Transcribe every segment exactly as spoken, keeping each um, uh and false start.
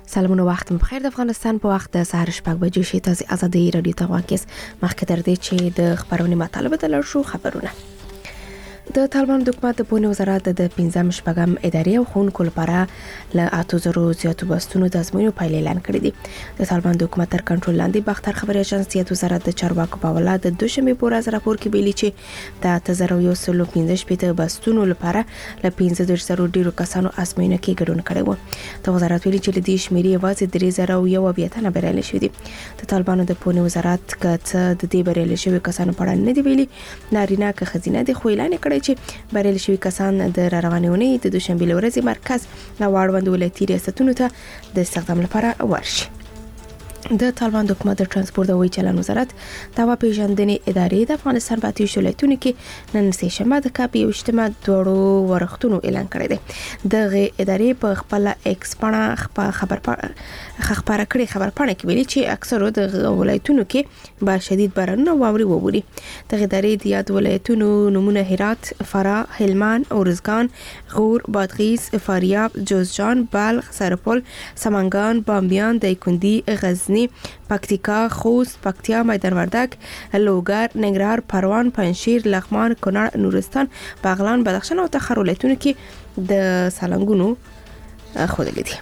سلامونه وخت بخیر. د افغانستان په وخت د سهار شپږ بجو شي. تاسو آزادۍ رادیو ته واکس مخکې تر دې چې د خبرونې مطالبه د لړشو خبرونه. د طالبان د حکومت د پوهنې وزارت د پنځم شپږم ادارې او ښوونکو لپاره له اته زرو زیاتو بستونو د ازموینو پایلې اعلان کړې دي. د طالبان د حکومت تر کنټرول لاندې باختر خبري اژانس د وزارت د چارواکو په حواله د دوشنبه په ورځ راپور کې ویلي چې د اته زرو یو سل پنځه شپږ بستونو لپاره له پنځه دېرش زرو ډیرو کسانو ازموینه کې ګډون کړی و. د وزارت ویلي چې د دې شمیرې یوازې درې زره یو اویا تنه بریالي شوي دي. د طالبانو د پوهنې وزارت کته د دې بریالي شوي کسانو په اړه نه دی ویلي. نارینه که خزینه د خو اعلان کړی چې بریالي شوي کسان د روانونې د دوشنبه ورځې مرکز او اړوند ولایتي ریاستونو ته د استخدام لپاره ورشي. د طالبان د حکومت د ترانسپورت او هوایي چلند وزارت د هوا پیژندنې ادارې د افغانستان په اتیش ولایتونو کې نن سه شنبه د کاپي او اجتماع دوړو ورختونو اعلان کړی دی. د ادارې په خپل ایکس پاڼه خبر خبر کړی خبر پاڼه کې ویلي چې اکثرو د ولایتونو کې با شدید بارانونه واوري ووري. د ادارې د یاد ولایتونو نمونه هرات، فراه، هلمند، اورزګان، غور، بادغیس، فاریاب، جوزجان، بلخ، سرپل، سمنګان، بامیان، دایکنډي، غزنی، پکتیکا، خوست، پکتیا، میدان وردګ، لوګر، ننګرهار، پروان، پنجشیر، لغمان، کونړ، نورستان، بغلان، بدخشان او تخار ولایتونو کې د سالنګونو خوړلې دي.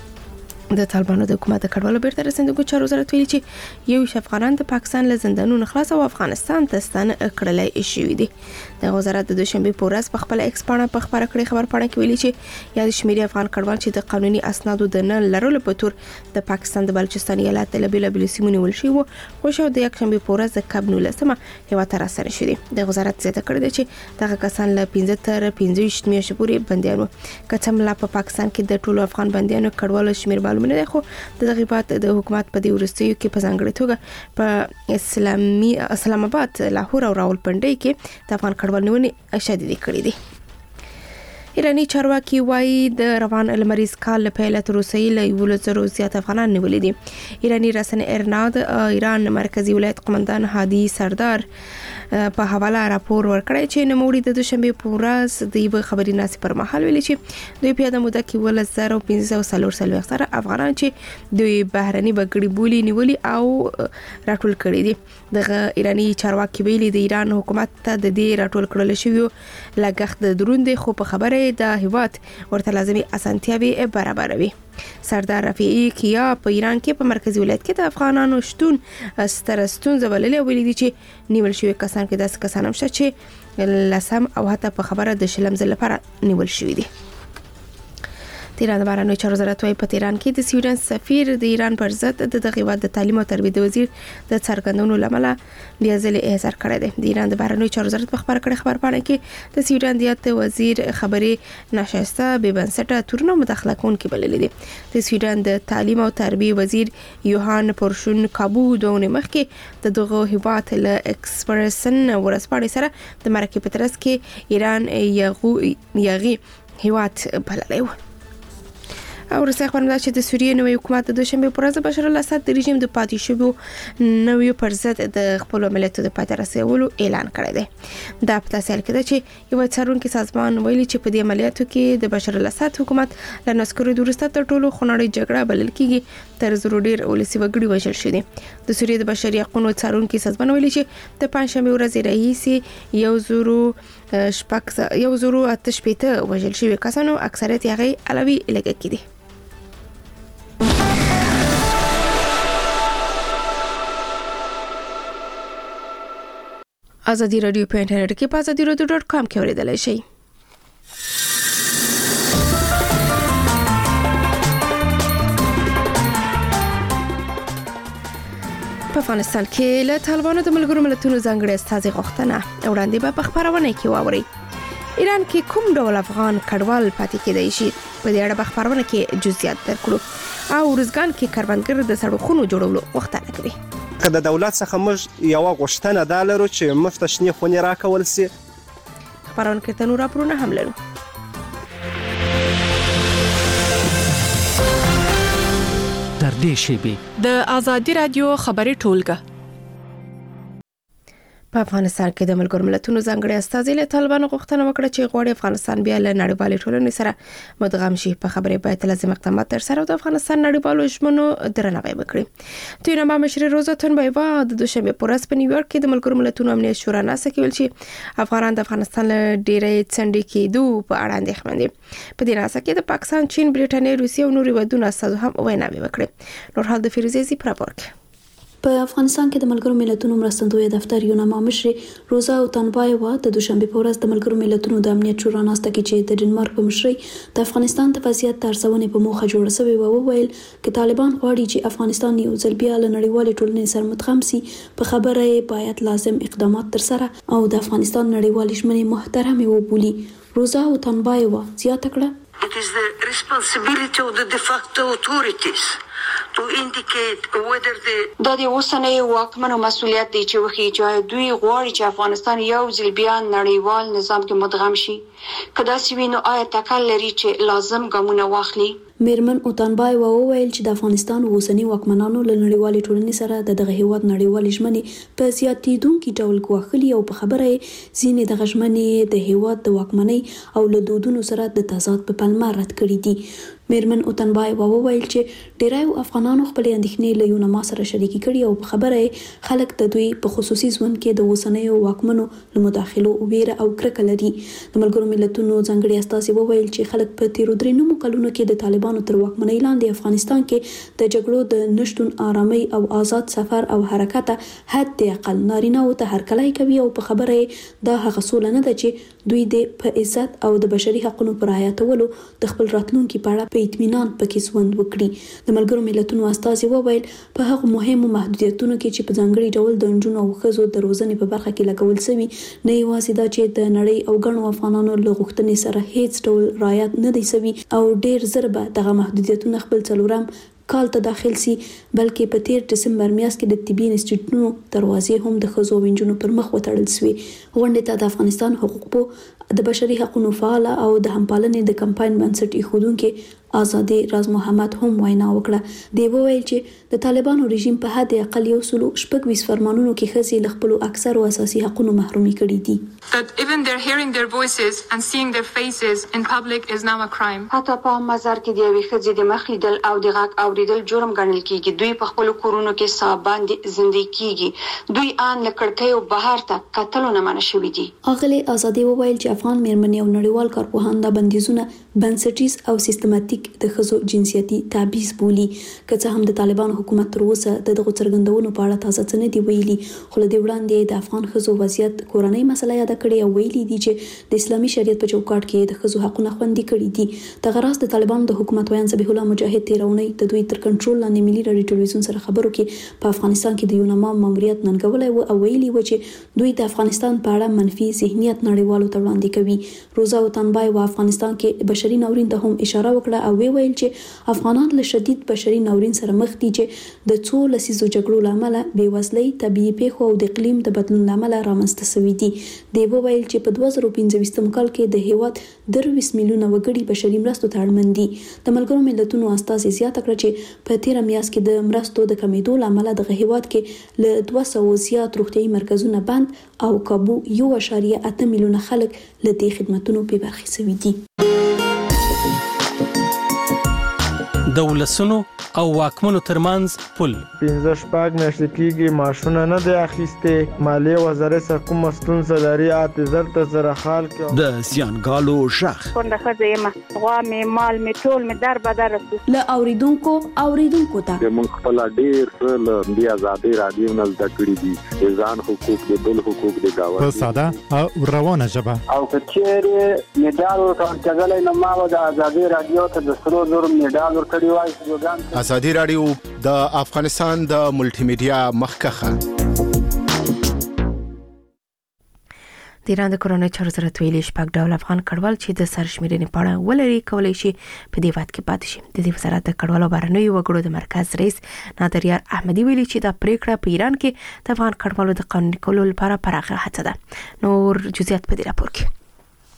د طالبانو د حکومت د کډوالو بیرته رسندګو چارو وزارت ویلي چې یو شف افغانان د پاکستان له زندانونو خلاص او افغانستان ته ستانه کړلای شوی دي. د وزارت د دوشنبه په ورځ په خپل ایکس پاڼه په خبره کړې خبر پاڼه کې ویلي چې یا د شمیرې افغان کډوال چې د قانوني اسنادو د نه لرلو په تور د پاکستان د بلوچستان ایالت له بیلابیلو سیمو نیول شوی وو، خو شو د یک شنبه په ورځ د کب نولسمه هیوا تر سره شوی. د وزارت زیاته کړی دی چې دغه کسان له پنځه تر پنځه ویشت میاشتې پورې بندیان وو. کچم لا په پاکستان کې د ټولو افغان بندیانو کډوالو شمیر معلوم نه دی، خو د غیبات د حکومت په دې ورستیو کې په ځانګړي توګه په اسلامي اسلام آباد، لاهور او راولپنډي کې د افغان کډوال نیونې شدید کړې دي. ایرانی چارواکي وايي د روان لمریز کال له پیل تر اوسه له یو زرو زیات افغانان نیولې دي. ایرانی رسنۍ ارنا د ایران مرکزی ولایت قومندان هادي سردار په حواله راپور ورکړی چې نوموړي د دوشنبه په ورځ د یو خبري ناسي پر مهال ویلي چې دوی په دمو د کې ول زر او پنځه سلور سلوي اکثر افغانان چې دوی بهرني بګړي بولی نیولي او راټول کړي دي. د ایرانی چارواکي ویلي د ایران حکومت ته د دې راټول کړل شوی لګښت د دروند خو په خبره د هیواد ورته لازمي اسانتیاوي برابروي. سردار رفیعی کیا په ایران کې په مرکزی ولایت کې د افغانانو شتون سترستون زوللې ویلي دي چې نیول شوی کسان کې داس کسان هم شته چې لسم او حتی په خبره د شلم ځل لپاره نیول شوی دي. تیران د بهرنیو چارو وزارت وايي په تهران کې د سویډن سفیر د ایران پر ضد د دغه هیواد د تعلیم او تربیت وزیر د څرګندونو لامل بیا ځلې احضار کړی دی. د ایران د بهرنیو چارو وزارت په خبره کړې خبر پاڼه کې د سویډن د وزیر خبرې ناشایسته بې بنسټه تورونه مداخله کوونکي بللي دي. د سویډن د تعلیم او تربیت وزیر یوهان پورشون کابو دوه مخکې د دغه هیواد له ایکسپریسن ورسپاړې سره د مرکه په ترڅ کې ایران یغو یغي هیواد بللی و. او رسې خبرم دا چې د سوریې نوې حکومت د دوشنبه پر ورځ بشار الاسد د رژیم د پاتې شویو نوې پر ضد د خپل عملیاتو د پاتې رسولو اعلان کړی دی. دا په تاسیل کې ده چې یو څارونکو سازمان ویلي چې په دې عملیاتو کې د بشار الاسد حکومت له نسکرو د ورسته تر ټولو خونړۍ جګړه بلل کېږي تر زرو ډیر ولسی وګړي وژل شوي دي. د سوریې د بشري حقوقو څارونکو سازمان ویلي چې د پنځشنبه ورځ رئیس یو زرو شپږ یو زرو اته شپږ وژل شوي کسانو اکثریت یې علوي لګکې دي. آزادی رادیو په انټرنیټ کې په آزادی رادیو ډاټ کام کې اوریدلای شئ. په افغانستان کې له طالبانو د ملګرو ملتونو ځانګړي استازي غوښتنه وړاندې به په خبرونه کې واوري. ایران کې کوم ډول افغان کډوال پاتې کېدای شي په دې اړه په خبرونه کې جزئیات درکړو. او ورزګان کې کاروانګر د سړکونو جوړولو غوښتنه کوي. که د دولت څخه موږ یو غوښتنه دا لرو چې موږ ته شنې خونې راکول سي. خبرونه کې تنور راپورونه هم لرو. در دې شیبې د آزادی رادیو خبري ټولګه په افغانستان کې د ملګرو ملتونو ځانګړي استازي له طالبانو غوښتنه وکړه چې غواړي افغانستان بیا له نړیوالې ټولنې سره مدغم شي. په خبرې باید لازم اقدامات ترسره او د افغانستان نړیوالو ژمنو درناوی وکړي. دوی نامه مشر روزا تنبایوا د دوشنبه په ورځ په نیویارک کې د ملګرو ملتونو امنیت شورا ناسه کې ویل چې افغانان د افغانستان له ډېرې څنډې کېدو په اړه اندېښمن دي. په دې ناسه کې د پاکستان، چین، برېټانیا، روسیې او نورو هیوادونو استازو هم ویناوي وکړي. نور حال د فیروزې زی پراپورک. په افغانستان کې د ملګرو ملتونو مرستندوی دفتر یو نامه مشر روزا تنبایوا د دوشنبه په ورځ د ملګرو ملتونو د امنیت شورا ناسته کې چې د ډنمارک په مشرۍ د افغانستان د وضعیت د ارزونې په موخه جوړه شوې و وویل چې طالبان غواړي چې افغانستان یو ځل بیا له نړیوالې ټولنې سره مدغم شي. په خبره یې باید لازم اقدامات ترسره او د افغانستان نړیوالې ژمنې محترمې وبولي. روزا تنبایوا زیاته کړه It is the responsibility of the de facto authorities to indicate whether the دا د اوسنۍ واکمنو مسؤلیت دی چې وخی چې دوی غواړي چې افغانستان یو ځل بیا نړیوال نظام کې مدغم شي. کدا سوینو آیا تکل لري چې لازم ګامونه واخلي. میرمن اوتانبایوا وویل چې د افغانستان اوسنی واکمنانو له نړیوالې ټولنې سره د دغه هیواد نړیوالې ژمنې په زیاتېدونکي ډول ګواښلي او په خبره یې ځینې دغه ژمنې د هیواد د واکمنۍ او له دودونو سره د تضاد په پلمه رد کړي دي. میرمن اوتانبایوا وویل چې ډیری افغانانو خپل اندېښنې له یو نامه سره شریکې کړي او په خبره یې خلک د دوی په خصوصي ژوند کې د اوسنیو واکمنو له مداخلو ویره او کرکه لري. د ملګرو ملتونو ځانګړي استازي وویل چې خلک په تیرو درې نیمو کلونو کې د طالبانو تر واکمنۍ لاندې افغانستان کې د جګړو د نشتون آرامۍ او آزاد سفر او حرکت حد اقل نارینه او ته هرکلی کوي او په خبره یې دا هغه سوله نه ده چې دوی د په عزت او د بشري حقوقو پر رعایتولو د خپل راتلونکي په اړه په اطمینان پکې ژوند وکړي. د ملګرو ملتونو استازي وویل په هغه مهمو محدودیتونو کې چې په ځانګړي ډول د نجونو او ښځو د روزنې په برخه کې لګول شوي نه یوازې دا چې د نړۍ او ګڼو افغانانو له غوښتنې سره هیڅ ډول رعایت نه دی شوی او ډیر زر به دغه محدودیتونه خپل څلورم کال ته داخل سي، بلکې په تیر دسمبر میاشت کې د طبي انسټیټیوټونو دروازې هم د ښځو او نجونو پر مخ وتړل شوې. غونډې ته د افغانستان حقوقو د بشري حقوقو فعال او د همپالنې د کمپاین بنسټ ایښودونکو آزادي راز محمد هم وینا وکړه. دی وویل چې د طالبانو رژیم په حد اقل یو سلو شپږ ویس فرمانونو کې ښځې له خپلو اکثرو اساسي حقوقو محرومي کړي دي. That even their hearing their voices and seeing their faces in public is now a crime. حتی په مزار کې د یوې ښځې د مخ لیدل او د غږ اوریدل جرم ګڼل کیږي. دوی په خپل کورونو کې ساباندې زندګي کیږي. دوی ان له کړکیو بهر ته کتلو نه منع شوي دي. اغلی آزادي وویل چې افغان میرمنې او نړیوال کارپوهان دا بندیزونه بنسټیز او سیستماتیک د ښځو جنسیتي تبعیض بولي. که څه هم د طالبانو حکومت تر اوسه د دغو څرګندونو په اړه تازه څه نه دي ویلي، خو له دې وړاندې د افغان ښځو وضعیت کورنۍ مسله یاده کړې او ویلي دي چې د اسلامي شریعت په چوکاټ کې د ښځو حقونه خوندي کړي دي. دغه راز د طالبانو د حکومت ویان ذبیح الله مجاهد تیرونی د دوی تر کنټرول لاندې ملي رادیو ټلویزیون سره خبرو کې په افغانستان کې د یوناما ماموریت ننګولی و او ویلي و چې دوی د افغانستان په اړه منفي ذهنیت نړیوالو ته وړاندې کوي. روزا تنبایوا افغانستان کې بشري ناورین ته هم اشاره وکړه او ویل چې افغانان له شدید بشري ناورین سره مخ دي چې د څو لسیزو جګړو لامل بېوزلۍ، طبيعي پیښو او د اقلیم د بدلون لامل رامنځته شوي دي. دی وویل چې په دوه زره پنځه کال کې د هیواد درویس میلیونه وګړي بشري مرستو ته اړمن دي. د ملګرو ملتونو استازي زیاته کړه چې په تیر میاشت کې د مرستو د کمیدو لامل د هیواد کې له دوه سوه زیات روغتیايي مرکزونه بند او کابو یو اعشاریه اته میلیونه خلک له دې خدماتونو بې برخې شوي دي. د ولسونو او واکمنو ترمنځ پل پنځه شپږ میاشتې کېږي معاشونه نه دی اخیستې. مالیې وزارت سره کومه ستونزه لري اته زر ته زره خال کې د زیانګالو شخ کونډه ښځه یم، غوا مې مال مې ټول مې در بدر رسو. له اوریدونکو اوریدونکو ته موږ خپل ډیر څه له دې آزادۍ راډیو نه زده کړي دي، د ځان حقوق د بل حقوق د گاونډي په ساده او روانه ژبه. او کچېرې میډال ورکړل کېدلای نو ما د آزادۍ راډیو ته د سرو زرو میډال ورکړی وای. آزادي راډیو د افغانستان د ملټي میډیا مخکخه. د ایران د کورونو چارو وزارت ویلي شپږ ډول افغان کډوال چې د سرشمیرنې په اړه ولري کولای شي په دې وخت کې پاتې شي. د دې وزارت د کډوالو بهرنیو وګړو د مرکز رئیس نادر یار احمدي ویلي چې دا پریکړه په ایران کې د افغان کډوالو د قانوني کولو لپاره پراخه هڅه ده. نور جزئیات په دې راپور کې.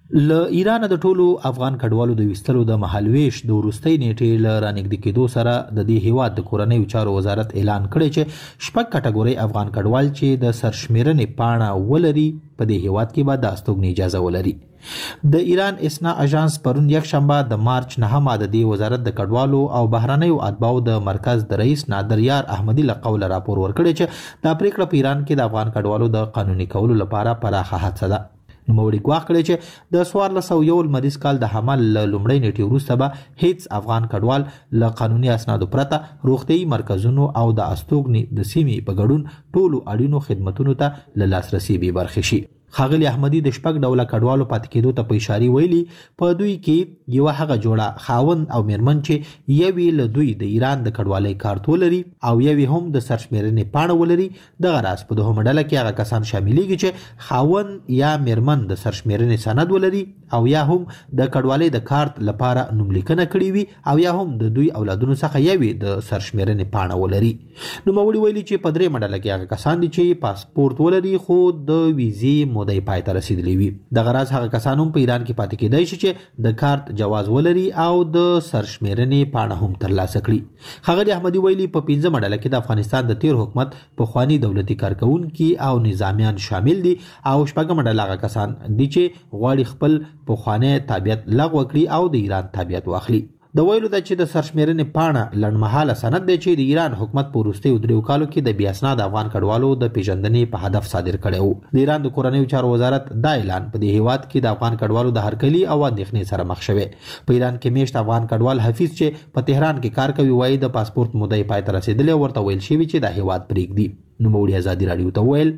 له ایران د ټولو افغان کډوالو د وستلو د مهالويش د وروستۍ نیټې له رانګدې کېدو سره د دې هیواد د کورنیو چارو وزارت اعلان کړی چې شپږ کټګوري افغان کډوال چې د سرشمیرنې پاڼه ولري په دې هیواد کې به د استوګنې اجازه ولري. د ایران اسنا اژانس پرون یک شنبه د مارچ نهمه د دې وزارت د کډوالو او بهرنیو اتباعو د مرکز د رئیس نادر یار احمدی له قوله راپور ورکړی چې دا پریکړه په ایران کې د افغان کډوالو د قانوني کولو لپاره پراخه هڅه ده. نوموړي ګواښ کړی چې د څوارلس سوه یو لمریز کال د حمل له لومړۍ نیټې وروسته به هیڅ افغان کډوال له قانوني اسنادو پرته روغتیايي مرکزونو او د استوګنې د سیمې په ګډون ټولو اړینو خدمتونو ته له لاسرسي بې برخې شي. ښاغلي احمدي د شپږ ډوله کډوالو پاتې کېدو ته په اشارې ویلي په دوی کې یوه هغه جوړه خاوند او میرمن چې یوې له دوی د ایران د کډوالۍ کارت ولري او یوې هم د سرشمیرنې پاڼه ولري. دغه راز په دوهمه ډله کې هغه کسان شاملیږي چې خاوند یا میرمن د سرشمیرنې سند ولري او یا هم د کډوالۍ د کارت لپاره نوملیکنه کړې وي او یا هم د دوی اولادونو څخه یوې د سرشمیرنې پاڼه ولري. نوموړي ویلي چې په درېیمه ډله کې هغه کسان دي چې پاسپورت ولري خو د ویزې مودې پای ته رسیدلی وي. دغه راز هغه کسان هم په ایران کې پاتې کېدای شي چې د کارت جواز ولري او د سرشمیرنې پاڼه هم ترلاسه کړي. ښاغلي احمدي ویلي په پنځمه ډله کې د افغانستان د تیر حکومت پخواني دولتي کارکونکي او نظامیان شامل دي او شپږمه ډله هغه کسان دي چې غواړي خپل پخوانی تابعیت لغوه کړي او د ایران تابعیت واخلي. د ویلو ده چې د سرشمیرنې پاڼه لنډمهاله سند دی چې د ایران حکومت په وروستیو دریو کالو کې د بې اسناده افغان کډوالو د پیژندنې په هدف صادر کړی و. د ایران د کورنیو چارو وزارت دا اعلان په دې هیواد کې د افغان کډوالو د هرکلي او اندېښنې سره مخ شوی. په ایران کې میشت افغان کډوال حفیظ چې په تهران کې کار کوي وایي د پاسپورت مودې پای ته رسیدلی او ورته ویل شوي چې دا هیواد پرېږدي. نوموړي ازادي راډیو ته وویل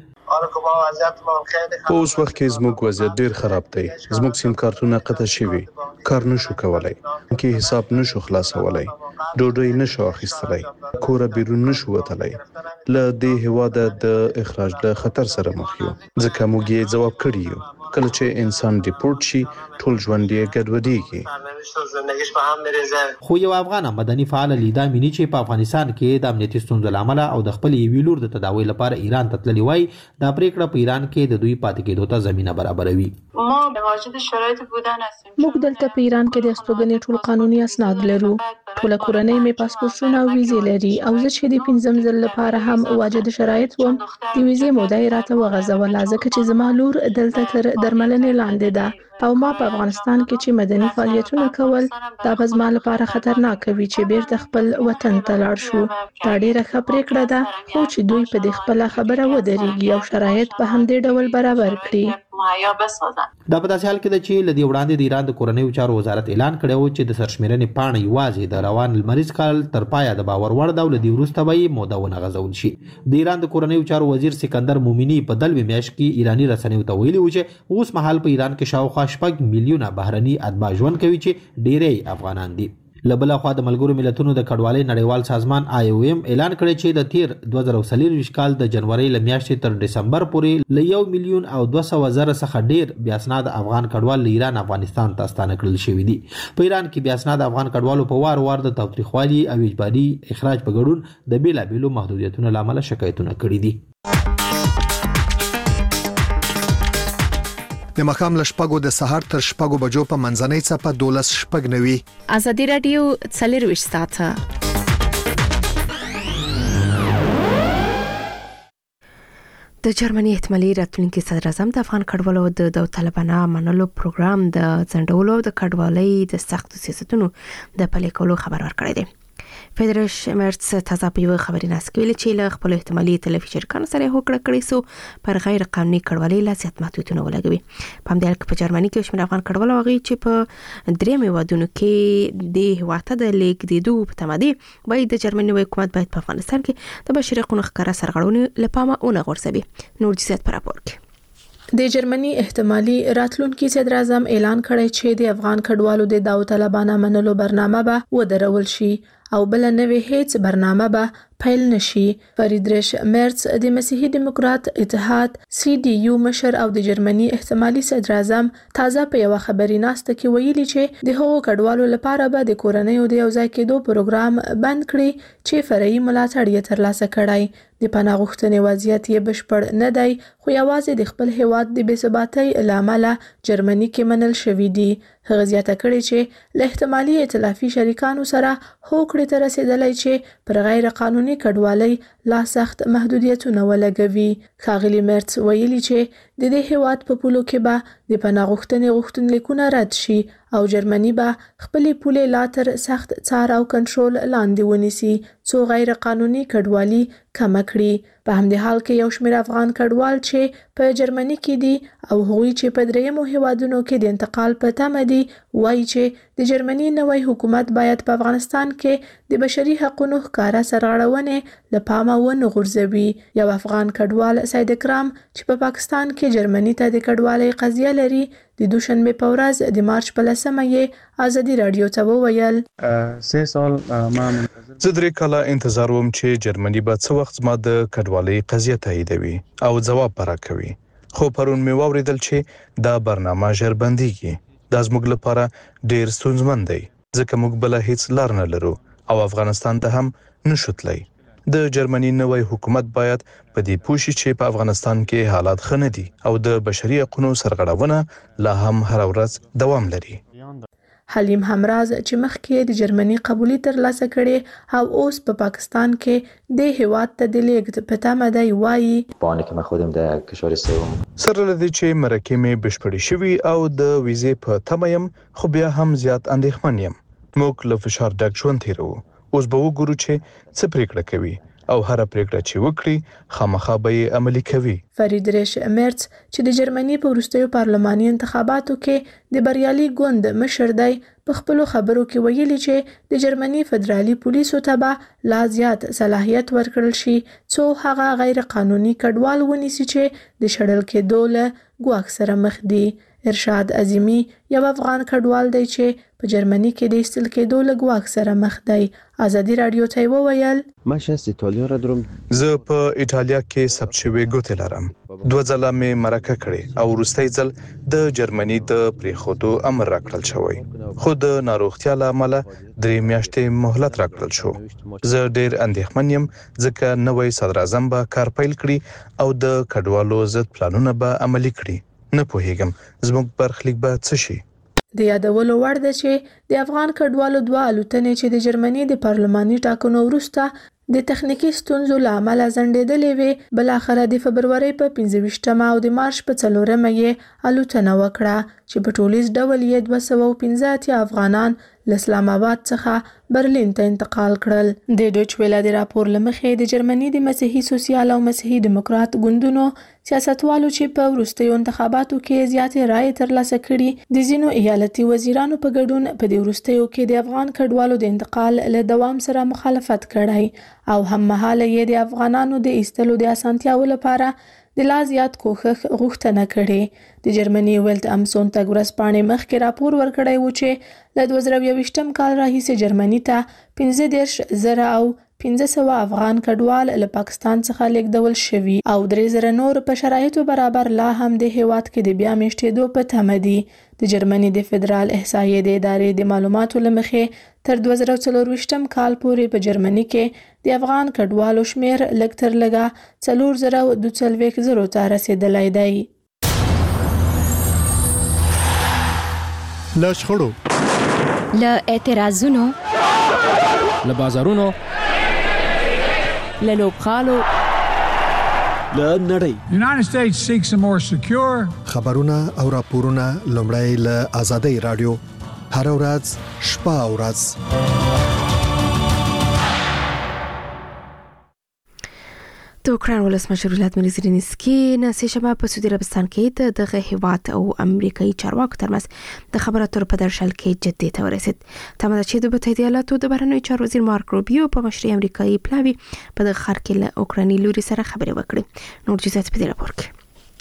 په اوس وخت کې زموږ وضعیت ډیر خراب دی. زموږ سیم کارتونه قطع شوي، کار نشو کولای، کې حساب نشو خلاصولای، ډوډۍ نشو اخیستلای، کوره بیرون نشو وتلای. له دې هیواده د اخراج له خطر سره مخ یو ځکه موږ یې ځواب کړی یو. کله چې انسان ډیپورت شي ټول ژوند یې ګډوډېږي. خو یو افغان مدني فعال لیدا مینی چې په افغانستان کې د امنیتي ستونزو له امله او د خپل یوې لور د تداوی لپاره ایران ته تللی وای دا پریکړه په ایران کې د دوی پاتې کېدو ته زمینه برابروي. موږ دلته په ایران کې د استوګنې ټول قانوني اسناد لرو. ټوله کورنۍ مې پاسپورتونه او ویزې لري او زه چې د پنځم ځل لپاره هم واجد شرایط وم د ویزې موده یې راته وغځوله ځکه چې زما لور دلته تر درملنې لاندې ده او ما په افغانستان کې چې مدني فعالیتونه کول دا به زما لپاره خطرناک وي چې بیرته خپل وطن ته لاړ شو. دا ډیره ښه پریکړه ده خو چې دوی په دې خپله خبره ودرېږي او شرایط په همدې ډول برابر کړي. دا په داسې حال کې ده چې له دې وړاندې د ایران د کورنیو چارو وزارت اعلان کړی و چې د سرشمیرنې پاڼه یوازې د روان لمریز کال تر پایه د باور وړ ده او له دې وروسته به یې موده ونه غځول شي. د ایران د کورنیو چارو وزیر سکندر مومني په دلوي میاشت کې ایراني رسنیو ته ویلي و چې اوس مهال په ایران کې شاوخوا شپږ میلیونه بهرني اتباع ژوند کوي چې ډیری افغانان دي. له بله خوا د ملګرو ملتونو د کډوالۍ نړیوال سازمان آی او ایم اعلان کړی چې د تیر دوه زره څلرویشت کال د جنورۍ له میاشتې تر ډسمبر پورې له یو میلیون او دوه سوه زره څخه ډیر بې اسناده افغان کډوال له ایران افغانستان ته ستانه کړل شوي دي. په ایران کې بې اسناده افغان کډوالو په وار وار د تاوتریخوالي او اجباري اخراج په ګډون د بېلابېلو محدودیتونو له امله شکایتونه کړي دي. د ماښام له شپږو د سهار تر شپږو بجو په منځنۍ څپه دولس شپږ نوي. ازادي راډیو څلرویشت ساعته د جرمني احتمالي راتلونکي صدر اعظم د افغان کډوالو د داوطلبانه منلو پروګرام د ځنډولو د کډوالۍ د سختو سیاستونو د پلي کولو خبر ورکړی دی. فدرش مرتس تازه په یو خبرینه اسکویل چې له خپل احتمالي تلفي شرکانو سره هوکړه کړې سو پر غیر قانوني کډوالۍ لا زیات محدودیتونه ولګوي. په همدې حال کې په جرمني کې شمېر افغان کډوالو هغوی چې په درېیم هیوادونو کې د هیواته د لیږدېدو په تمه دي وایي د جرمني حکومت باید په افغانستان کې د بشري حقونو ښکاره سرغړونې له پامه ونه غورځوي. نور جزیات په راپور کې د جرمني احتمالي راتلونکي صدر اعظم اعلان کړی چې د افغان کډوالو د داوطلبانه منلو برنامه به ودرول شي او بل نوې هیڅ برنامه به پیل نشي. فریدریش مرز د مسیحي دیموکرات اتحاد سی ډي یو مشر او د جرمني احتمالي صدر اعظم تازه په یو خبري ناسته کې ویلي چې د هغو کډوالو لپاره به د کورنیو د یوځای کېدو پروګرام بند کړي چې فرعي ملاتړ یې ترلاسه کړی. د پناه غوښتنې وضعیت یې بشپړ نه دی، خو یوازې د خپل هیواد د بې ثباتۍ له امله جرمني کې منل شوي دي. هغه زیاته کړې چې له احتمالي ائتلافي شریکانو سره هوکړې ته رسېدلی چې پر غیر قانوني کډوالۍ لا سخت محدودیتونه ولګوي. ښاغلي مرز ویلي چې د دې هیواد په پولو کې به د پناه غوښتنې غوښتنلیکونه رد شي او جرمني به خپلې پولې لا تر سخت څار او کنټرول لاندې ونیسي څو غیر قانوني کډوالي کمه کړي. په همدې حال کې یو شمېر افغان کډوال چې په جرمني کې دي او هغوی چې په درېیمو هیوادونو کې د انتقال په تمه دي وایي چې د جرمني نوی حکومت باید په افغانستان کې د بشري حقونو ښکاره سرغړونې له پامه ونه غورځوي. یو افغان کډوال سید اکرام چې په پاکستان کې جرمني ته د کډوالۍ قضیه لري د دوشنبه په ورځ د مارچ په لسمه یې ازادي رادیو ته وویل سه سال ما زه درې کاله انتظار وم چې جرمني به څه وخت ما د کډوالۍ قضیه تاییدوي او ځواب به راکوي، خو پرون مې واورېدل چې دا برنامه ژر بندیږي. دا زموږ لپاره ډېر ستونزمن دی ځکه موږ بله هیڅ لار نه لرو او افغانستان ته هم نشو تللی. د جرمني نوی حکومت باید په دې پوه شي چې په افغانستان کې حالات ښه نه دي او د بشري حقونو سرغړونه لا هم هر ورځ دوام لري. حلیم همراز چې مخکې د جرمني قبولي ترلاسه کړي او اوس په پا پاکستان کې د هیواد ته د لیږد په تمه دی وایي با آنکه من خودم در کشور سوم سره له دې چې مرکې مې بشپړې شوي او د ویزې په تمه یم، خو بیا هم زیات اندېښمن یم. موږ له فشار ډک ژوند تیروو. اوس به وګورو چې څه پریکړه کوي او هر پریکړه چې وکړي خامخا به یې عملي کوي. فریدریش مرز چې د جرمني په وروستیو پارلماني انتخاباتو کې د بریالي ګوند مشر دی په خپلو خبرو کې ویلي چې د جرمني فدرالي پولیسو ته به لا زیات صلاحیت ورکړل شي څو هغه غیر قانوني کډوال ونیسي چې د شړل کېدو له ګواښ سره مخ دي. ارشاد عظیمی یو افغان کډوال دی چې په جرمني کې د ایستل کېدو له ګواښ سره مخ دی. ازادي رادیو ته وویل زه په ایټالیا کې ثبت شوی ګوتې لرم. دوه ځله مې مرکه کړې او وروستی ځل د جرمني د پریښودو امر راکړل شوی، خو د ناروغتیا له امله درې میاشتې مهلت راکړل شو. زه ډېر اندېښمن یم ځکه نوی صدر اعظم به کار پیل کړي او د کډوالو ضد پلانونه به عملي کړي. نه پوهیږم زموږ برخلیک به څه شي. د یادولو وړ ده چې د افغان کډوالو دوه الوتنې چې د جرمني د پارلماني ټاکنو وروسته د تخنیکی ستونزو له امله ځنډېدلې وې، بلاخره د فبرورۍ په پنځه ویشتمه او د مارچ په څلورمه یې الوتنه وکړه چې په ټولیز ډول یې دوه سوه او پنځه اتیا افغانان له اسلام آباد څخه برلین ته انتقال کړل. د ډویچ ویله د راپور له مخې د جرمني د مسیحي سوسیال او مسیحي دیموکرات ګوندونو سیاستوالو چې په وروستیو انتخاباتو کې زیاتې رایې ترلاسه کړي د ځینو ایالتي وزیرانو په ګډون په دې وروستیو کې د افغان کډوالو د انتقال له دوام سره مخالفت کړی او هممهاله یې د افغانانو د ایستلو د اسانتیاو لپاره د لا زیات کوښښ غوښتنه کړې. د جرمني ویلت ام سونتګ ورځپاڼې مخکې راپور ورکړی و چې له دوه زره یوویشتم کال راهیسې جرمني ته پنځه دېرش زره او پنځه سوه افغان کډوال له پاکستان څخه لیږدول شوي او درې زره نور په شرایطو برابر لا هم د هیواد کې د بیا میشتېدو په تمه دي. د جرمني د فدرال احصایې د ادارې د معلوماتو له مخې تر دوه زره څلرویشتم کال پورې په جرمني کې د افغان کډوالو شمیر لږ تر لږه څلور زره دوه څلوېښت زرو ته رسېدلی دی. له شخړو، له اعتراضونو، له بازارونو، له لوبغالو، له نړۍ United States seeks a more secure خبرونه او راپورونه لومړی له آزادۍ رادیو هر ورځ شپه او ورځ د اوکراین ولسمشر ولادیمیر زيلنسکي نن سهشنبه په سعودي عربستان کې د دغه هیواد او امریکایي چارواکو ترمنځ د خبرو اترو په درشل کې جدي ته ورسید. تمه ده چې د متحده ایالاتو د بهرنیو چارو وزیر مارک روبیو په مشرۍ امریکایي پلاوي په دغه ښار کې له اوکرایني لوري سره خبرې وکړي. نور جزئیات په دې راپور کې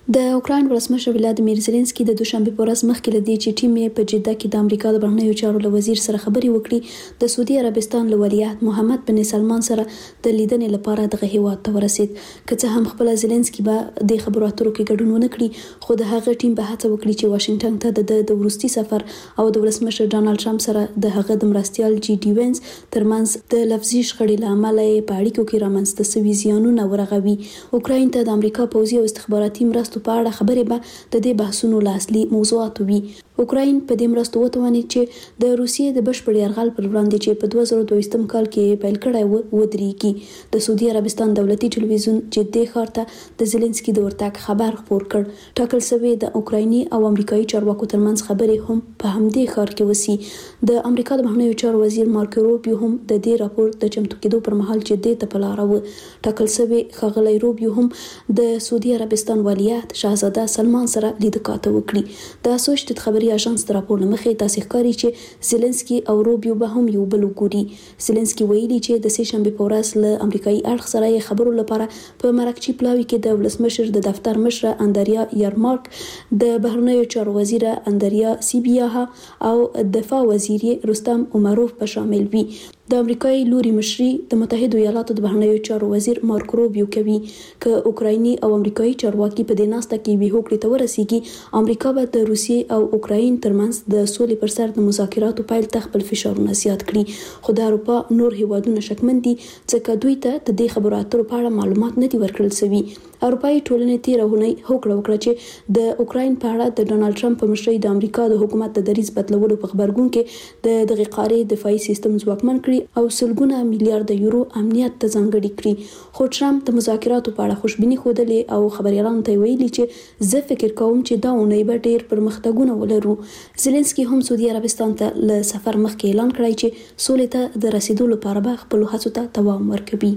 د اوکراین ولسمشر ولادیمیر زيلنسکي د دوشنبه په ورځ مخکې له دې چې ټیم یې په جده کې د امریکا د بهرنیو چارو له وزیر سره خبرې وکړي د سعودي عربستان له ولیعهد محمد بن سلمان سره د لیدنې لپاره دغه هیواد ته ورسید. که څه هم خپل زيلنسکي به د خبرو اترو کې ګډون ونه کړي، خو د هغه ټیم به هڅه وکړي چې واشنگټن ته د ورستي سفر او د ولسمشر ډانلډ ټرمپ سره د هغه د مرستيال جی ډي وینز ترمنځ د لفظي شخړې له امله په اړیکو کې رامنځته شوي زیانونه ورغوي. اوکراین ته د امریکا پوځي او استخباراتي مرستو په اړه خبرې به د دې بحثونو له اصلي موضوعاتو وي. اوکراین په دې مرستو وتوانید چې د روسیې د بشپړ یرغل پر وړاندې چې په دوه زره دوه کال کې پیل کړی و ودرېږي. د سعودي عربستان دولتي ټلویزیون جدي ښار ته د زيلنسکي د ورتګ خبر خپور کړ. ټاکل شوی د اوکرایني او امریکایي چارواکو ترمنځ خبرې هم په همدې ښار کې وسی. د امریکا د بهرنیو چارو وزیر مارکو روبیو هم د دې راپور د چمتو کېدو پر مهال جدي ته په لاره و. ټاکل شوی ښاغلی روبیو هم د سعودي عربستان ولیعهد شاهزاده سلمان سره لیدکاته وکړي. د اسوشیټډ خبري اژانس د راپور مخې تاسو ښکاري چې زيلنسکي او روبیو به هم یو بل وګوري. زيلنسکي ویلي چې د سه شنبه په ورځ له امریکایي اړخ سره خبرو لپاره په مرکچي پلاوي کې د ولسمشر د دفتر مشر اندریا یارمارک، د بهرنیو چارو وزیر اندریا سیبیاها او دفاع وزیر رستم عمروف به شامل وي. د امریکایي لوري مشري د متحده ایالاتو د بهرنیو چارو وزیر مارکو روبیو کوي. که اوکرایني او امریکایي چارواکي په دې ناسته کې وی هوکړې ته ورسیږي، امریکا به د روسیې او اوکراین ترمنځ د سولې پر سر د مذاکراتو پیل ته خپل فشارونه زیات کړي. خو د اروپا نور هیوادونه شکمن دي ځکه دوی ته د دې خبرو اترو په اړه معلومات نه دي ورکړل شوي. اروپایي ټولنې تیره اونۍ هوکړه وکړه چې د اوکراین په اړه د ډونالډ ټرمپ په مشرۍ د امریکا د حکومت د دریځ بدلولو په خبرګون کې د دغه قارې دفاعي سیستم ځواکمن کړي او سلګونه میلیارډ یورو امنیت ته ځانګړي کړي. خو ټرمپ د مذاکراتو په اړه خوشبیني ښودلې او خبريالانو ته ویلي چې زه فکر کوم چې دا اونۍ به ډېر پرمختګونه ولرو. زيلنسکي هم سعودي عربستان ته له سفر مخکې اعلان کړی چې سولې ته د رسیدو لپاره به خپل هڅو ته دوام ورکوي.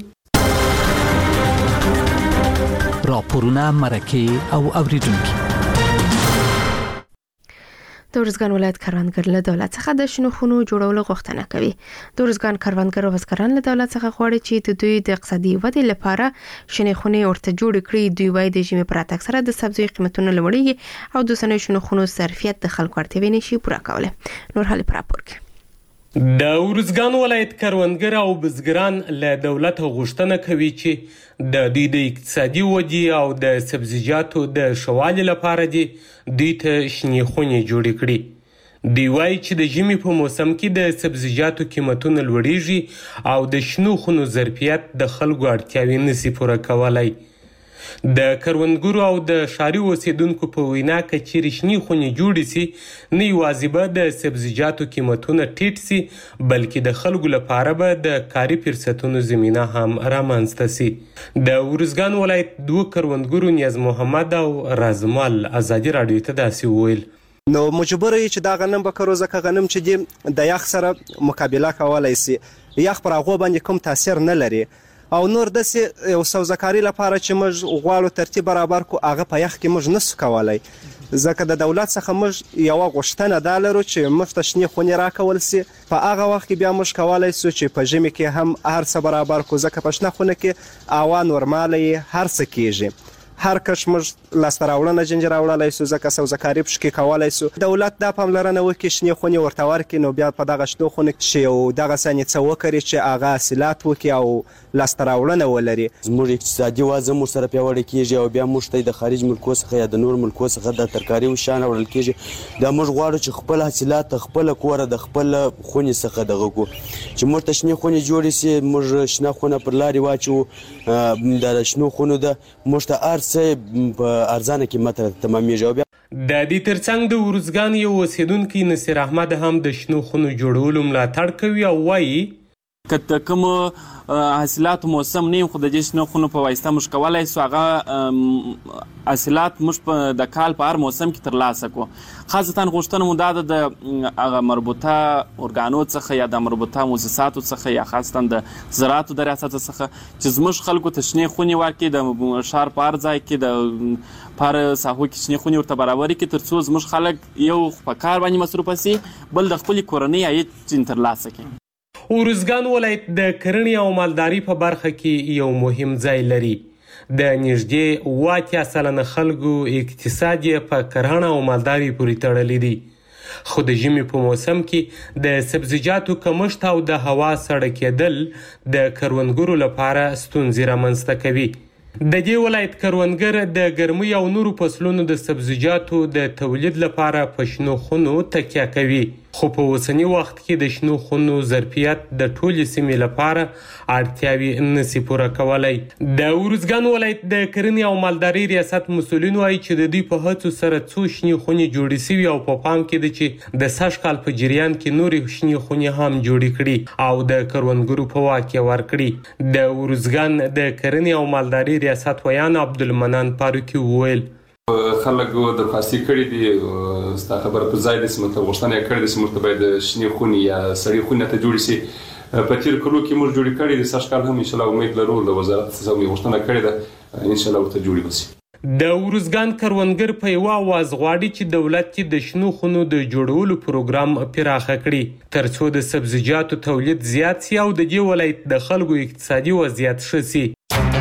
راپورونه مرکه او اوریدونکو. د ارزګان ولایت کروندګر له دولت څخه د شنو خونو جوړولو غوښتنه کوي. د ارزګان کروندګر او بزګران له دولت څخه غواړي چې د دوی د اقتصادي ودې لپاره شنې خونې ورته جوړ کړي. دوی وايي د ژمي پر راتګ سره د سبزیو قیمتونه لوړېږي او د اوسنیو شنو خونو ظرفیت د خلکو اړتیاوې نشي پوره کولی. نور حالې په راپور کې د ارزګان ولایت کروندګر او بزګران له دولت غوښتنه کوي چې د دوی د اقتصادي ودې او د سبزیجاتو د ښه لپاره دي دوی ته شنې خونې جوړې کړي. دوی وایي چې د ژمي په موسم کې د سبزیجاتو قیمتونه لوړېږي او د شنو خونو ظرفیت د خلکو اړتیاوې نشي پوره کولی. د کروندګرو او د ښاري اوسیدونکو په وینا که چیرې شنې خونې جوړې سي، نه یوازې به د سبزیجاتو قیمتونه ټیټ سي بلکې د خلکو لپاره به د کاري فرصتونو زمینه هم رامنځته سي. د ارزګان ولایت دوه کروندګرو نیاز محمد او رازمال ازادي راډیو ته داسې وویل. نو مجبور یې چې دا غنم به کرو ځکه غنم چې دی د یخ سره مقابله کولی سي، یخ پر هغو باندې کوم تاثیر نه لري. او نور داسې یو سوزکاري لپاره چې موږ غواړو ترتیب برابر کو هغه په یخ کې موږ نسو کولی، ځکه د دولت څخه موږ یوه غوښتنه دا لرو چې موږ ته شنې خونې راکول سي. په هغه وخت کې بیا موږ کولی سو چې په ژمي کې هم هر څه برابر کو، ځکه په شنه خونه کې هوا نورماله یې هر څه کیږي. هر کش موږ لاسته راوړنه جنجه راوړلی سو ځکه سوزکاري پشکې کولی سو. دولت دا پاملرنه وکړي شنې خونې ورته ورکړي، نو بیا په دغه شنو خونو کې یو دغسې څه وکړي چې هغه حاصلات وکړي او لاسته راوړنه ولري. زموږ اقتصادي وضع مو سره پیاوړې کیږي او بیا موږ ته د خارج ملکو څخه یا د نور ملکو څخه د ترکاري او شیان راوړل کیږي. دا موږ غواړو چې خپل حاصلات خپل کوره د خپل خونې څخه دغه کو چې موږ ته شنې خونې جوړې سي. موږ شنه خونه پر لارې واچو، د شنو خونو د موږ ته هر څه په ارزانه قیمت تمامیږي. د دې ترڅنګ د ارزګان یو اوسیدونکی نصیر احمد هم د شنو خونو جوړولو ملاتړ کوي او وایي که د کومو حاصلاتو موسم نه خو د دې شنو خونو په واسطه موږ کولی سو هغه حاصلات موږ په د کال په هر موسم کې ترلاسه کړو. خاصتا غوښتنه مو دا ده د هغه مربوطه ارګانو څخه یا د مربوطه مؤسساتو څخه یا خاصتا د زراعتو د ریاست څخه چې زموږ خلکو ته شنې خونې ورکړي، د ښار په هر ځای کې د په هر ساحو کې شنې خونې ورته برابرې کړي تر څو زموږ خلک یو په کار باندې مصروفه سي، بل د خپلې کورنۍ عاید ځینې ترلاسه کړي. ارزګان ولایت د کرنې او مالداري په برخه کې یو مهم ځای لري. د نږدې اوه اتیا سلنه خلکو اقتصاد یې په کرهڼه او مالداري پورې تړلی دی. خو د ژمي په موسم کې د سبزیجاتو کمښت او د هوا سړه کېدل د کروندګرو لپاره ستونزې رامنځته کوي. د دې ولایت کروندګر د ګرمۍ او نورو فصلونو د سبزیجاتو د تولید لپاره په شنو خونو تکیه کوي. خو په اوسني وخت کې د شنو خونو ظرفیت د ټولې سیمې لپاره اړتیاوې نشي پوره کولی. د ارزګان ولایت د کرنې او مالدارۍ ریاست مسؤلین وایي چې د دوی په هڅو سره څو شنې خونې جوړې شوي او په پام کې ده چې د سږ کال په جریان کې نورې شنې خونې هم جوړې کړي او د کروندګرو په واک کې ورکړي. د ارزګان د کرنې او مالدارۍ ریاست ویان عبدالمنان فاروقي وویل خلک د فارسي کړي دي ستا خبره پر ځای د سمته غوښتنه کړې د سمته باید شنې خونې یا سړې خونې ته جوړې شي. په تیر کلو کې موږ جوړې کړې د سږ کال هم ان شاء الله امید لرو د وزارت څخه غوښتنه کړې ده ان شاء الله ورته جوړې وشي. د ارزګان کروندګر په یوه اواز غواړي چې دولت کې د شنو خونو د جوړولو پروګرام پراخه کړي ترڅو د سبزیجاتو تولید زیات شي او د دې ولایت د خلکو اقتصادي وضعیت ښه شي.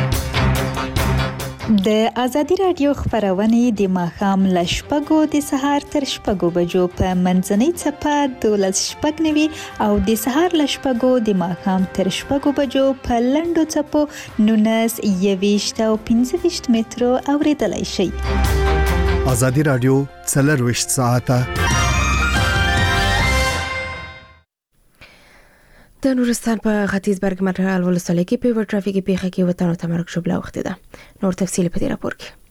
د ازادي رادیو خبرونه د ماښام له شپږو د سهار تر شپږو بجو په منځنۍ څپه دولس شپږ نوي او د سهار له شپږو د ماښام تر شپږو بجو په لنډو څپو نولس یویشت او پنځه ویشت مترو اوریدلای شئ. ازادي رادیو څلرویشت ساعته د نورستان په ختیځ برګ مټال ولسوالۍ کې په ټرافیکي پیښه کې وطن او تمرک شوبله وخت ده. نور تفصیل په دې راپور کې.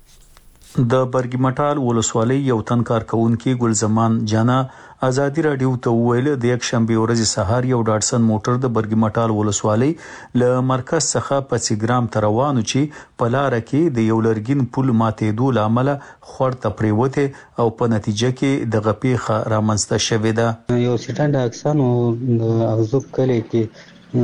د برګ مټال ولسوالۍ یو تن کارکونکو ګلزمان جانا ازادي رادیو ته ویل د یک شنبه ورځ سهار یو ډاټسن موټر د برګ مټال ولسوالۍ له مرکز څخه په سیګرام تر روانو چې په لار کې د یو لرګین پل ماتېدو لامل خورته پریوته او په نتیجه کې د غپیخه رامنځته شوې ده. یو سټنډ اکسن او اغزوب کلی کې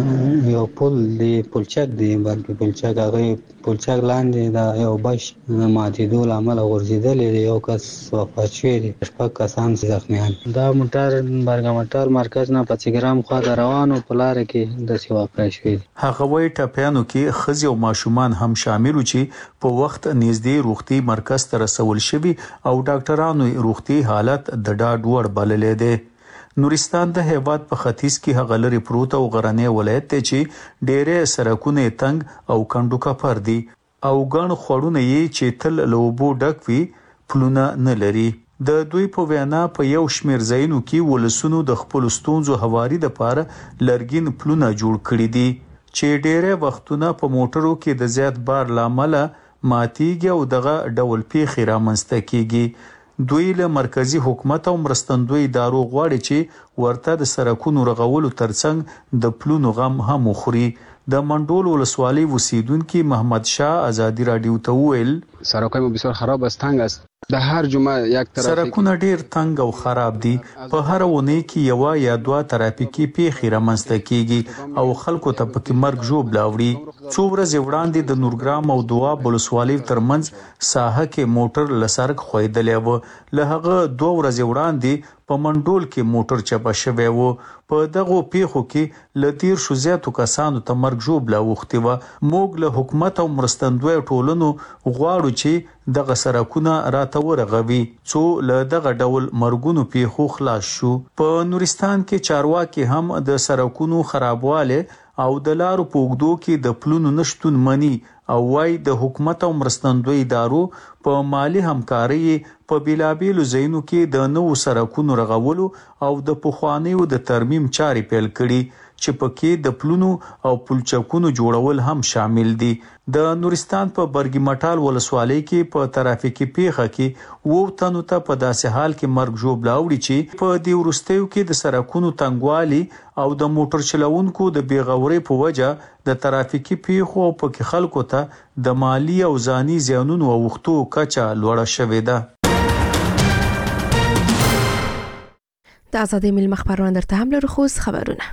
یو پل دی پلچک دی بلکې پلچک هغه پلچک لاندې دا یو بش ماتېدو لامل غورځیدل یو کس وفات شوی دی شپږ کسان زخمیان. دا موټر برګ مټال مرکز نه په سیګرام خواته روانو په لار کې د سیوا پرې شوی. هغه وی ټپیانو کې خزي او ماشومان هم شامل چې په وخت نږدې روغتي مرکز ته رسول شوی او ډاکټرانو روغتي حالت د ډاډ وړ بللې ده. نورستان د هیواد په ختیځ کې هغه لري پروت او غرنی ولایت ته چې ډېرې سرکونه تنگ او کندو کپر دي او ګڼ خوړونه یې چې تل لوبو ډک وي پلونه نه لري. د دوی په وینا په یو شمیر ځایونو کې ولسونو د خپل ستونزو هواري د پاره لرګین پلونه جوړ کړي دي چې ډېرې وختونه په موټرو کې د زیات بار لامل ماتيږي او دغه ډول پیښې رامنځته کیږي. دوی له مرکزی حکومت او مرستندوی ادارو غواړي چې ورته د سرکونو رغولو ترڅنګ د پلونو غم هم خوري. د منډول ولسوالۍ اوسیدونکو محمد شاه ازادي رادیو ته ویل سرکونه بسیار خراب است تنگ است د هر جمعه یک طرف سرکونه ډیر تنگ او خراب دي په هر ونه کې یو یا دوه ترافیکي پیښې رامنځته کیږي او خلکو ته پکې مرګ جوړ لاوړي. څو ورځې وړاندې د نورګرام او دواب ولسوالۍ ترمنځ ساحه کې موټر لسرک خویدلې و له هغه دوه ورځې وړاندې په منډول کې موټر چپه شوی و. په دغه پیښو کې لتیر شو زیاتو کسانو ته مرګ جوړ لاوختي و. موږ له حکومت او مرستندوی ټولنو غواړو چې دغه سرکونه راته ورغوي څو له دغه ډول مرګونو پیښو خلاص شو. په نورستان کې چارواکي هم د سرکونو خرابواله او د لارو په اوږدو کې د پلونو نشټون مني او وايي د حکومت او مرستندوی ادارو په مالی همکاري په بیلابیلو ځایونو کې د نوو سرکونو رغولو او د پخوانیو د ترمیم چارې پیل کړي چې پکې د پلونو او پلچکونو جوړول هم شامل دي. د نورستان په برګ مټال ولسوالۍ کې په ترافیکي پیښه کې وو تنو ته په داسې حال کې مرګ جوړ لاوړي چې په دې ورستیو کې د سرکونو تنګوالي او د موټر چلوونکو د بیغوري په وجه د ترافیکي پیښو په کې خلکو ته د مالی او ځاني زیانونو او وختو کچه لوړه شوې ده. د ازادي مل مخبرونه درته هم لرو خو خبرونه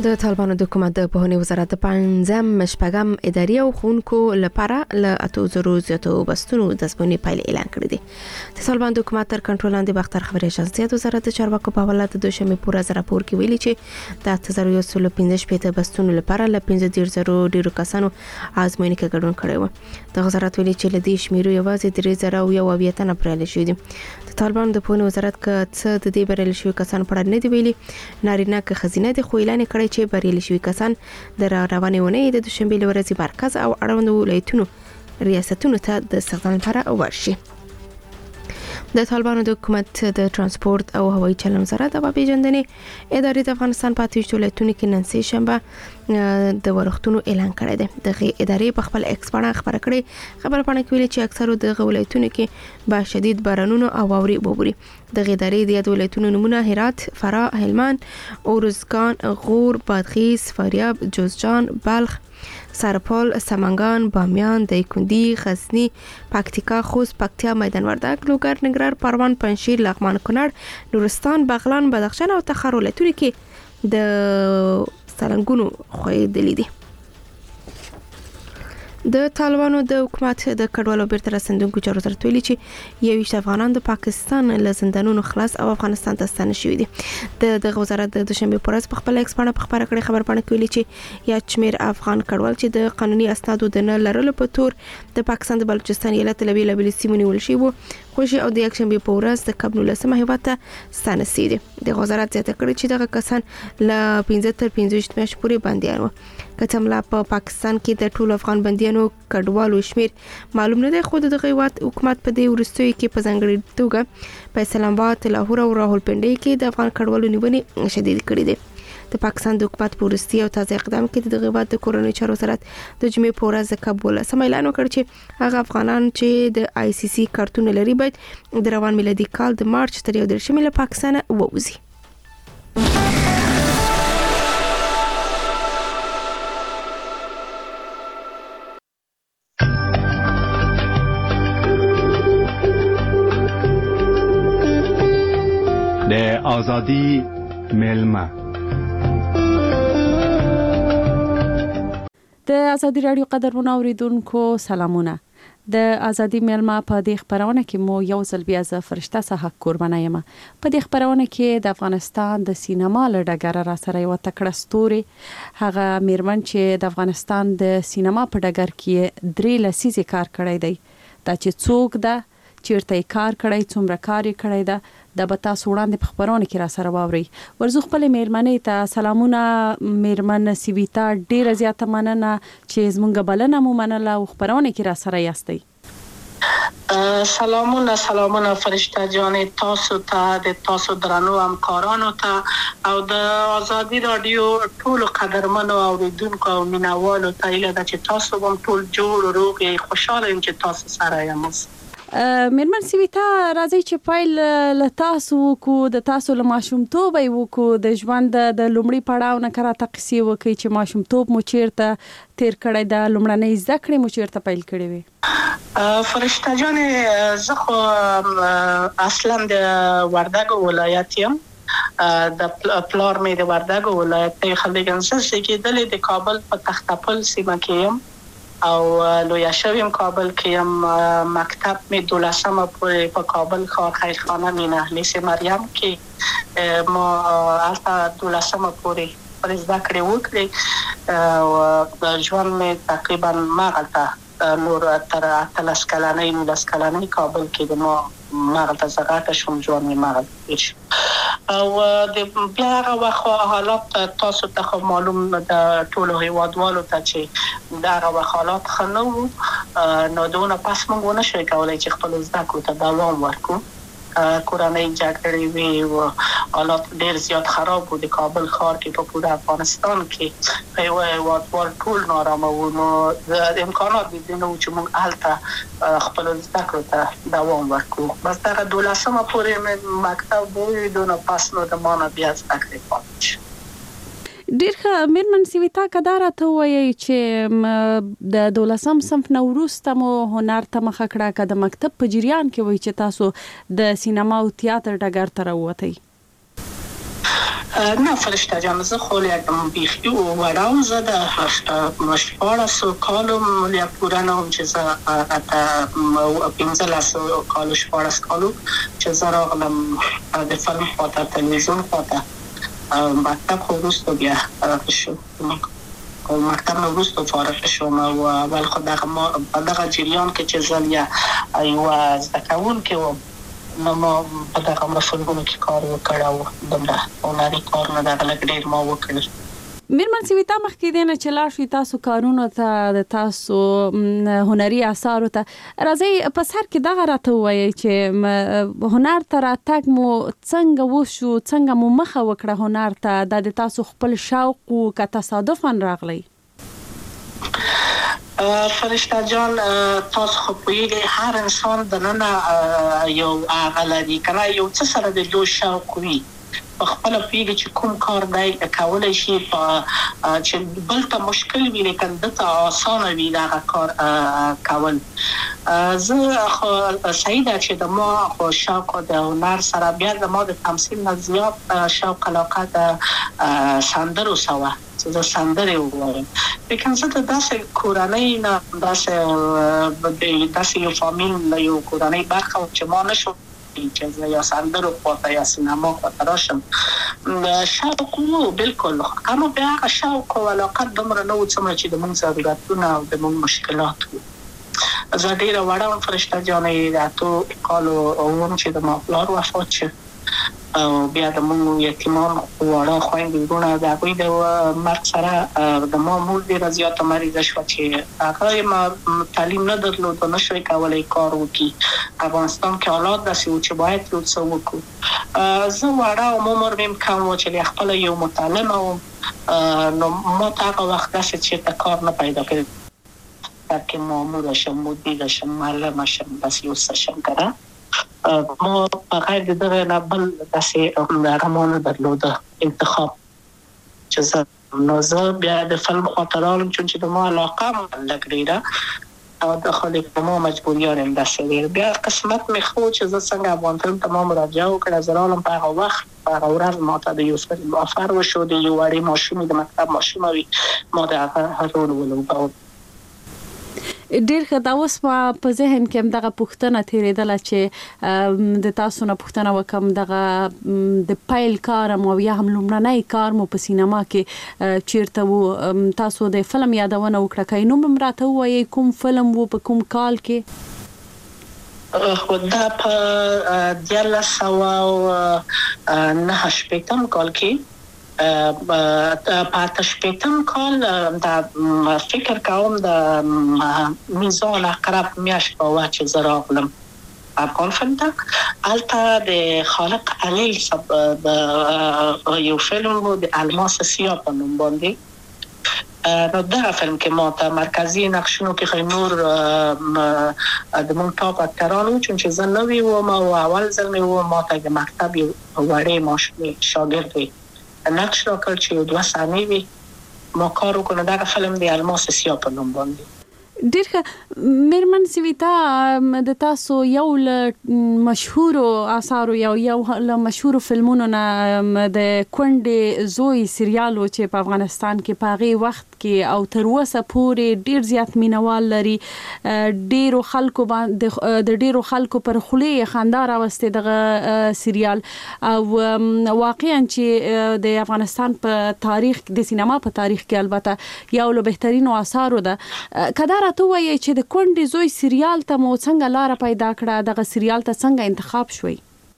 د طالبانو د حکومت د پوهنې وزارت د پنځم شپږم اداري او ښوونکو لپاره له اتو زرو زیاتو بستونو د ازموینې پایلې اعلان کړې دي. د طالبانو د حکومت تر کنټرول لاندې باختر خبري اجازه وزارت د چارواکو په حواله د دوشنبه په ورځ راپور کې ویلي چې د اته زرو یو سل پنځه شپږ بستونو لپاره له پنځه دېرش زرو ډیرو کسانو ازموینې کې ګډون کړی و. د وزارت ویلي چې له دې شمیرو یوازې درې زره او یو اویا تنه بریالي شوي دي. د طالبانو د پوهنې وزارت که څه د دې بریالي شوي کسانو په اړه نه دی ویلي، نارینه که ښځینه دي، خو اعلان کړی چې بریالي شوي کسان د روانې ونې د دوشنبه ورځې مرکز او اړوندو ولایتونو ریاستونو ته د استخدام لپاره ورشي. د طالبانو د حکومت د ترانسپورت او هوایي چلن وزارت د پیژندنې ادارې د افغانستان په اتویشت ولایتونو کې نن سه شنبه د ورښتونو اعلان کړی دی. د ادارې په خپل ایکس باندې خبره کړې خبر پاڼه کې ویلي چې اکثرو د ولایتونو کې با شدید بارانونو او واوري وبوري. د ادارې د یاد ولایتونو نمونه هرات، فراه، هلمند، اورزګان، غور، بادغیس، فاریاب، جوزجان، بلخ، سرپل، سمنگان، بامیان، دایکنډي، غزني، پکتیکا، خوست، پکتیا، میدان وردګ، لوګر، ننګرهار، پروان، پنجشیر، لغمان، کونړ، نورستان، بغلان، بدخشان او تخار ولایتونو کې د سالنګونو خویدلې دي. د طالبانو د حکومت د کډوالو بیرته راستنېدونکو چارو وزارت ویلي چې یوویشت افغانان د پاکستان له زندانونو خلاص او افغانستان ته ستانه شوي دي. د دغه وزارت د دوشنبه په ورځ په خپل ایکس باندې په خبره کړې خبر پاڼه کې ویلي چې یا شمیر افغان کډوال چې د قانوني اسنادو د نه لرلو په تور د پاکستان د بلوچستان ایالت له بیلابېلو سیمو نیول شوي وو، خوشي او د یکشنبه په ورځ د کب نولسمه هیواد ته ستانه شوي دي. د وزارت زیاته کړې چې دغه کسان له پنځه تر پنځويشت میاشتې پورې بندیان وو. کتملا په پاکستان کې د ټول افغان بندیانو کډوالو شمیر معلوم نه دی، خو د غیوات حکومت په دې ورستوي کې په ځانګړي توګه په اسلام آباد، لاهور او راولپنډي کې د افغان کډوالو نیونې شدید کړې دي. د پاکستان د حکومت پورستی او تازه اقدام کې د غیوات د کورونی چارو وزارت د جمعې په ورځ کابل سم اعلان وکړ چې هغه افغانان چې د آی سی سی کارتونه لري باید د روان میلادي کال د مارچ تر یو دېرشمې له پاکستان ووځي. د آزادی میلمه د ازادي رادیو قدرمن اوریدونکو سلامونه. د ازادي میلمه په دې خبرونه کې مو یو ځل بیا ز فرشته صحه قربانه یم. په دې خبرونه کې د افغانستان د سینما له ډګر را سره یو تکړه ستوري هغه میرمن چې د افغانستان د سینما په ډګر کې درې لسیزې کار کړی دی. دا چې څوک ده، چیرته کار کړی، څومره کار کړی ده، د بتا سوړاندې په خبرونه کې را سره واوري. ورزو خپل میرمنې ته سلامونه. میرمن سیویتا ډیره زیاته مننه چې زمونږ بلنه مو منله او خبرونه کې را سره یاستئ. سلامونه سلامونه فرشته جان، تاسو ته د تاسو درنو همکارانو ته او د ازادي رادیو ټول قدرمنو اوریدونکو او مینوالو ته ایله ده چې تاسو هم ټول جوړ روغ یې خوشاله یم چې تاسو سره یم. میرمن سیویتا راځي چې پایل له تاسو کو د تاسو له ماشومتوب ای وکو د ژوند د لومړي پړاو نه کرا تقسی وکي چې ماشومتوب مو چیرته تیر کړی د لومړنۍ زده کړې مو چیرته پیل کړې وي؟ فرشته جان، زه خو اصلا د وردګ ولایت یم. د پلار مې د وردګ ولایت دی. خلګن سره کېدلې د کابل په تختپل سیمه کې یم او لویا شویم کابل کې یم. مکتب مې دولسمه پورې په کابل ښار خیرخانه مینه اهلیس مریم کې ما هلته دولسمه پورې پر زده کړې وکړې او ژوند مې تقریبا مغلطه نور تر اتلس کلنۍ نولس کلنۍ کابل کې د ما مغلطه زغاته شوم، ژوند مې مغلطه شو. او د بیا هغه وخت حالات تاسو ته معلوم د ټولو هیوادوالو ته چې دا هغه حالات ښه نه وو، نو دونه پس موږ ونه شوی کولی چې خپل زده کړو ته دوام ورکړو. کورنۍ جګړې وې او حالات ډېر زیات خراب وو د کابل ښار کې په پوره افغانستان کې. په یوه هیوادوال ټول نارامه وو، نو امکانات د دې نه وو چې موږ هلته خپل زده کړو ته دوام ورکړو. بس دغه دولسمه پورې مې مکتب ووي، دونه پس نو د ما نه بیا زده کړې پاتې شو. ډیر ښه. میرمن سیویتا که دا راته ووایئ چې د دولسم صنف نه وروسته مو هنر ته مخه کړه، که د مکتب په جریان کې وایي چې تاسو د سینما او تیاتر ډګر ته راووتئ؟ نه فرشته جان زه خو یکم بیخی و وراو زه د شپاړسو کالو یا پوره نه وم چې زه پنځلسو کالو شپاړس کالو چې زه راغلم د فلم خواته تلویزیون خواته مکتب خو وروسته بیا شو او مکتب نه وروسته فارغ شوم او اول خو په دغه جریان کې چې زه یا یوه زده کوونکې وم نو ما په دغه فلمونو کې کار وکړ او دومره هنري کارونه دغه لږ ډېر ما وکړل. میرمن سویتا مخکې دی نه چې لاړ شئ تاسو کارونو ته د تاسو هنري اثارو ته راځئ په سر کې دغه راته ووایئ چې هنر ته راتګ مو څنګه وشو څنګه مو مخه وکړه هنر ته دا د تاسو خپل شوق و که تصادفاً راغلی؟ فرشته جان تاسو خو پوهیږئ هر انسان دننه یو هغه لري که نه یو څه سره د دوی شوق وي په خپله پوهیږي چې کوم کار دی کولی شي چې بل ته مشکل وي لیکن ده ته اسانه وي دغه کار کول. زه خو صحیح ده چې د ما خو شوق د هنر سره بیا د ما د تمثیل نه زیات شوق علاقه د سندرو سوه چې زه سندرې ووایم لیکن زه د داسې کورنۍ نه داسې داسې یو فامیل له یو کورنۍ برخه وم چې ما نشو چې زه یا سندرو خواته یا سینما خواته راشم شوق و بلکل اما بیا هغه شوق او علاقه دومره نه و څومره چې د موږ ضرورتونه او د موږ مشکلات وو. زه ډېره وړه وم فرشته جانې د اتو کالو وم چې د ما پلار وفات شو او بیا د موږ یتیمان واړه خویندې وروڼه د هغوی د مرګ سره د ما مور ډېره زیاته مریضه شوه چې هغه ما تعلیم نه درلود او نه شوی کولی کار وکړي. افغانستان کې حالات داسې و چې باید یو څه وکړو. زه وړه وم عمر مې کم و چې خپله یو متعلمه وم نو ما ته هغه وخت داسې چېرته کار نه پیدا کړی بلکې ماموره شم مدیره شم معلمه شم داسې یو څه شم که نه ما په غیر د دغه نه بل داسې هغه ما نه درلوده انتخاب چې زه نو زه بیا د فلم خواته راغلم چون چې د ما علاقه م لږ ډېره او د خو د ما مجبوریان هم داسې ډېر بیا قسمت مې ښه و چې زه څنګه افغان فلم ته ما مراجعه وکړه زه راغلم په هغه وخت په هغه ورځ ما ته د یو فلم افر وشو د یو وړې ماشومې د مکتب ماشومه وي ما د هغه رول ولوباوه. ډیر ښه دا اوس په ذهن کې هم دغه پوښتنه تېرېدله چې د تاسو نه پوښتنه وکړم دغه د پیل کار مو یا هم لومړنی کار مو په سینما کې چیرته و تاسو د فلم یادونه وکړه که نوم هم راته ووایئ کوم فلم و په کوم کال کې؟ خو دا په دیارلس سوه نهه شپېتم کال کې په اته شپېتم کال د فکر کوم د میزان اقرب میاشت په وخت چې زه راغلم افغان فلم ته هلته د خالق علیل د یو فلم و د الماس سیاه په نوم باندې نو دغه فلم کې ما ته مرکزي نقشونو کې خو نور د مونږ ټاپ اکتران وو چون چې زه نوې وم او اول ځل مې و ما ته د مکتب یو وړې ماشومې شاګرد وي نقش را کړ چې یو دوه صحنې وي ما کار وکړو دغه فلم د الماس سیاه په نوم باندې. ډېر ښه میرمن سویتا د تاسو یو له مشهورو اثارو یو یو له مشهورو فلمونو نه د کونډې زوی سریال و چې په افغانستان کې په هغې وخت کې او تر اوسه پورې ډېر زیات مینوال لري ډېرو خلکو باندې د ډېرو خلکو پر خولې یې خندا راوستې دغه سریال او واقعا چې د افغانستان په تاریخ د سینما په تاریخ کې البته یو له بهترینو اثارو ده. که دا راته ووایئ چې د کونډې زوی سریال ته مو څنګه لاره پیدا کړه دغه سریال ته څنګه انتخاب شوئ؟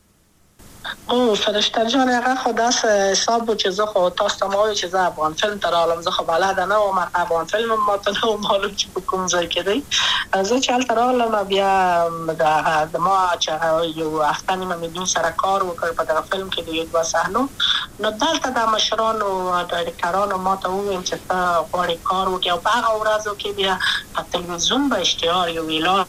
او فرشته جان هغه خو داسې حساب و چې زه خو تاسو ته ما وایي چې زه افغان فلم ته راغلم زه خو بلده نه وم افغان فلم هم ماته نه و معلوم چې په کوم ځای کې دی زه چې هلته راغلم بیا د ما چې یو هفته نیمه مې دوی سره کار وکړ په دغه فلم کې د یو دوه صحنو نو دلته د مشرانو ډایرکټرانو ما ته وویل چې ته غواړې کار وکړې او په هغه ورځو کې بیا په تلویزیون به اشتهار یو اعلان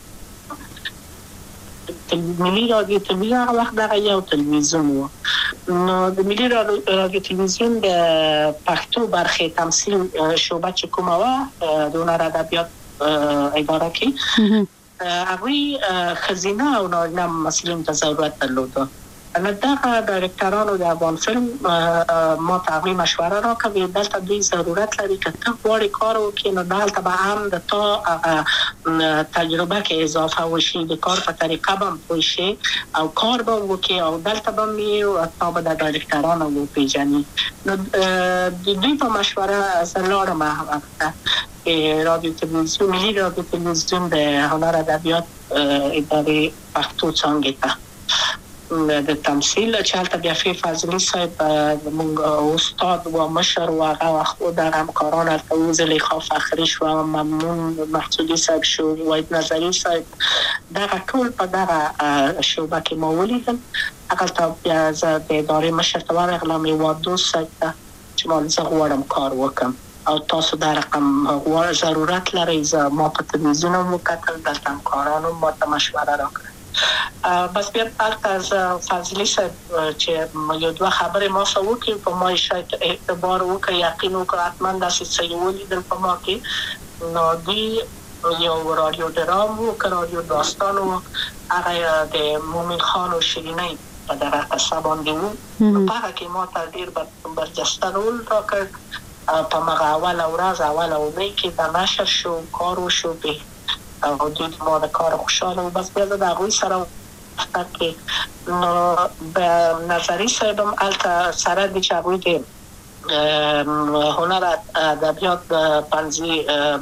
ملي رادیو تلویزیون هغه وخت دغه یو تلویزیون و نو د ملي رادیو تلویزیون د پښتو برخې تمثیل شعبه چې کومه وه د هنر ادبیات اداره کې هغوی ښځینه او نارینه ممثلینو ته ضرورت درلوده نو دغه ډایرکټرانو د افغان فلم ما ته هغوی مشوره راکوي دلته دوی ضرورت لري که ته غواړې کار وکړې نو دلته به هم د تا هغه تجربه کې اضافه وشي د کار په طریقه به هم پوه شي او کار به وکړې او دلته به هم یې تا به د ډایرکټرانو وپېژني نو د دوی په مشوره زه لاړم هغه ته رادیو تلویزیون ملي رادیو تلویزیون د هنر ادبیات ادارې پښتو څانګې ته د تمثیل چې هلته بیا فی فضلي صاحب زموږ استاد و مشر و هغه خو دغه همکاران هلته و زلیخا فخري شوه ممنون محسودي صاحب شو وحید نظري صاحب دغه ټول په دغه شعبه کې ما ولیدل هغلته بیا زه د ادارې مشر ته ورغلم هېواد دوست صاحب ته چې ما زه غواړم کار وکړم او تاسو دا رقم غواړئ ضرورت لرئ زه ما په تلویزیون هم وکتل دلته همکارانو ما ته مشوره راکړه بس بیا هلته زه فضلي صاحب چې یو دوه خبرې ما سره وکړي په ما یې شاید اعتبار وکړه یقین وکړه حتما داسې څه یې ولیدل په ما کې نو دوی یو رادیو ډرام و که رادیو داستان و هغه د مومن خان و شیرینۍ په دغه قصه باندې و نو په هغه کې ما ته ډېر برجسته رول راکړ په مغه اوله ورځ اوله اونۍ کې د نشر شو کار وشو به او دوی ما د کار خوشحاله و بس بیا زه د هغوی سره کې نو به نظري صاحب هم هلته سره دي چې هغوی د هنر ادبیات پنځي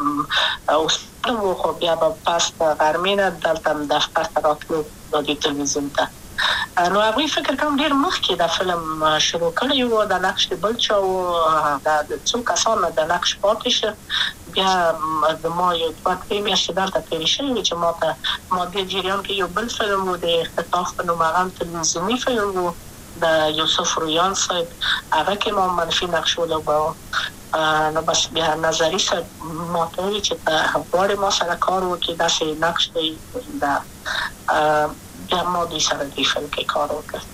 استاد و خو بیا به پس د غرمې نه دلته هم دفتر ته راتلو رادیو تلویزیون ته نو هغوی فکر کوم ډېر مخکې د فلم شروع کړی و د نقش د بل چا و د څو کسانو د نقش پاتې شه بیا د ما یو دوه درې میاشتې دلته تېرې شوې وې چې ما ته ما دې جریان کې یو بل فلم و د اختطاف په نوم هغه هم تلویزیوني فلم و د یوسف رویان صاحب هغه کې ما منفي نقش ولوباوه نو بس بیا نظري صاحب ما ته وویل چې ته غواړې ما سره کار وکړې داسې نقش دی دا بیا ما دوی سره دې فلم کې کار وکړ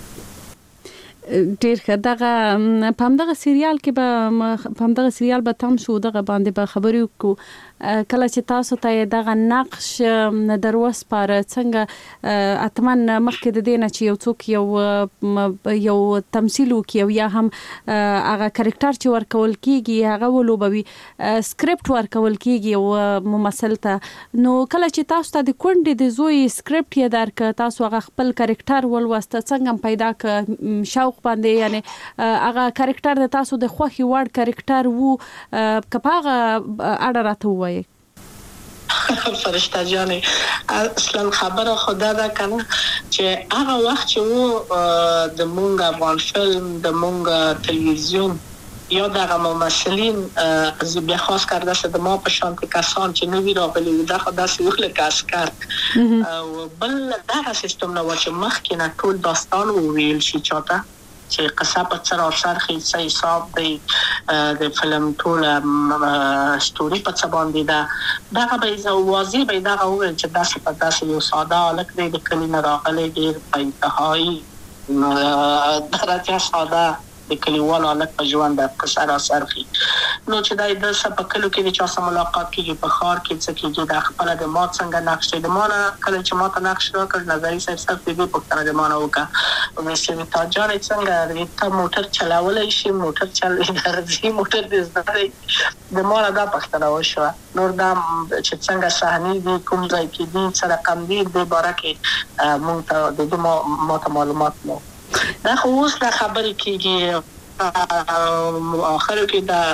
ډیر ښه دغه په همدغه سریال کې به په همدغه سریال به تم شو دغه باندې به خبرې وکړو کله چې تاسو ته دغه نقش در وسپاره څنګه اتمن مخکې د دې نه چې یو څوک یو یو تمثیل وکړي او یا هم هغه کرکټر چې ورکول کیږي هغه ولوبوي سکرپټ ورکول کیږي او ممثل ته نو کله چې تاسو ته د کونډې د زوی سکرپټ یې درک تاسو هغه خپل کرکټر ولوسته څنګه پیدا ک شوق باندې یعنی هغه کرکټر د تاسو د خوخي وړ کرکټر وو کپاغه اړه راته وایي فرشته جانې اصلا خبره خدا ده کنه چې هغه وخت چې وو د مونږ افغان فلم د مونږ تلویزیون یا دغه ممثلین از بیا خاص کرده است د ما په شانت کسان چې نوی راغلي وو دغه داسې وو لکه عسکر او بل دغه سیستم نه و چې مخکې نه ټول داستان وویل شي چاته چې قصه په سر او سرخي څه حساب دی د فلم ټول ستوري په څه باندې ده دغه به زه واضح به دغه وویل چې داسې په داسې یو ساده هلک دی د کلي نه راغلی ډېر په انتهایي درجه ساده د کلیوالو هلک په ژوند د قصه را سرخي نو چې دا د څه په کلو کې د چا سره ملاقات کېږي په ښار کې څه کېږي دا خپله د ما څنګه نقش دی د ما نه کله چې ما ته نقش راکړ نظري صاحب صرف د دې پوښتنه د ما نه وکړه ویل چې تا جانې څنګه ته موټر چلولی شي موټر چل درځي موټر دې زده دی د ما نه دا پوښتنه وشوه نور دا چې څنګه صحنې دي کوم ځای کې دي څه رقم دي دې باره کې مونږ ته د دې ما ته معلومات نه دا خو اوس دا خبرې کېږي آخرو کې دا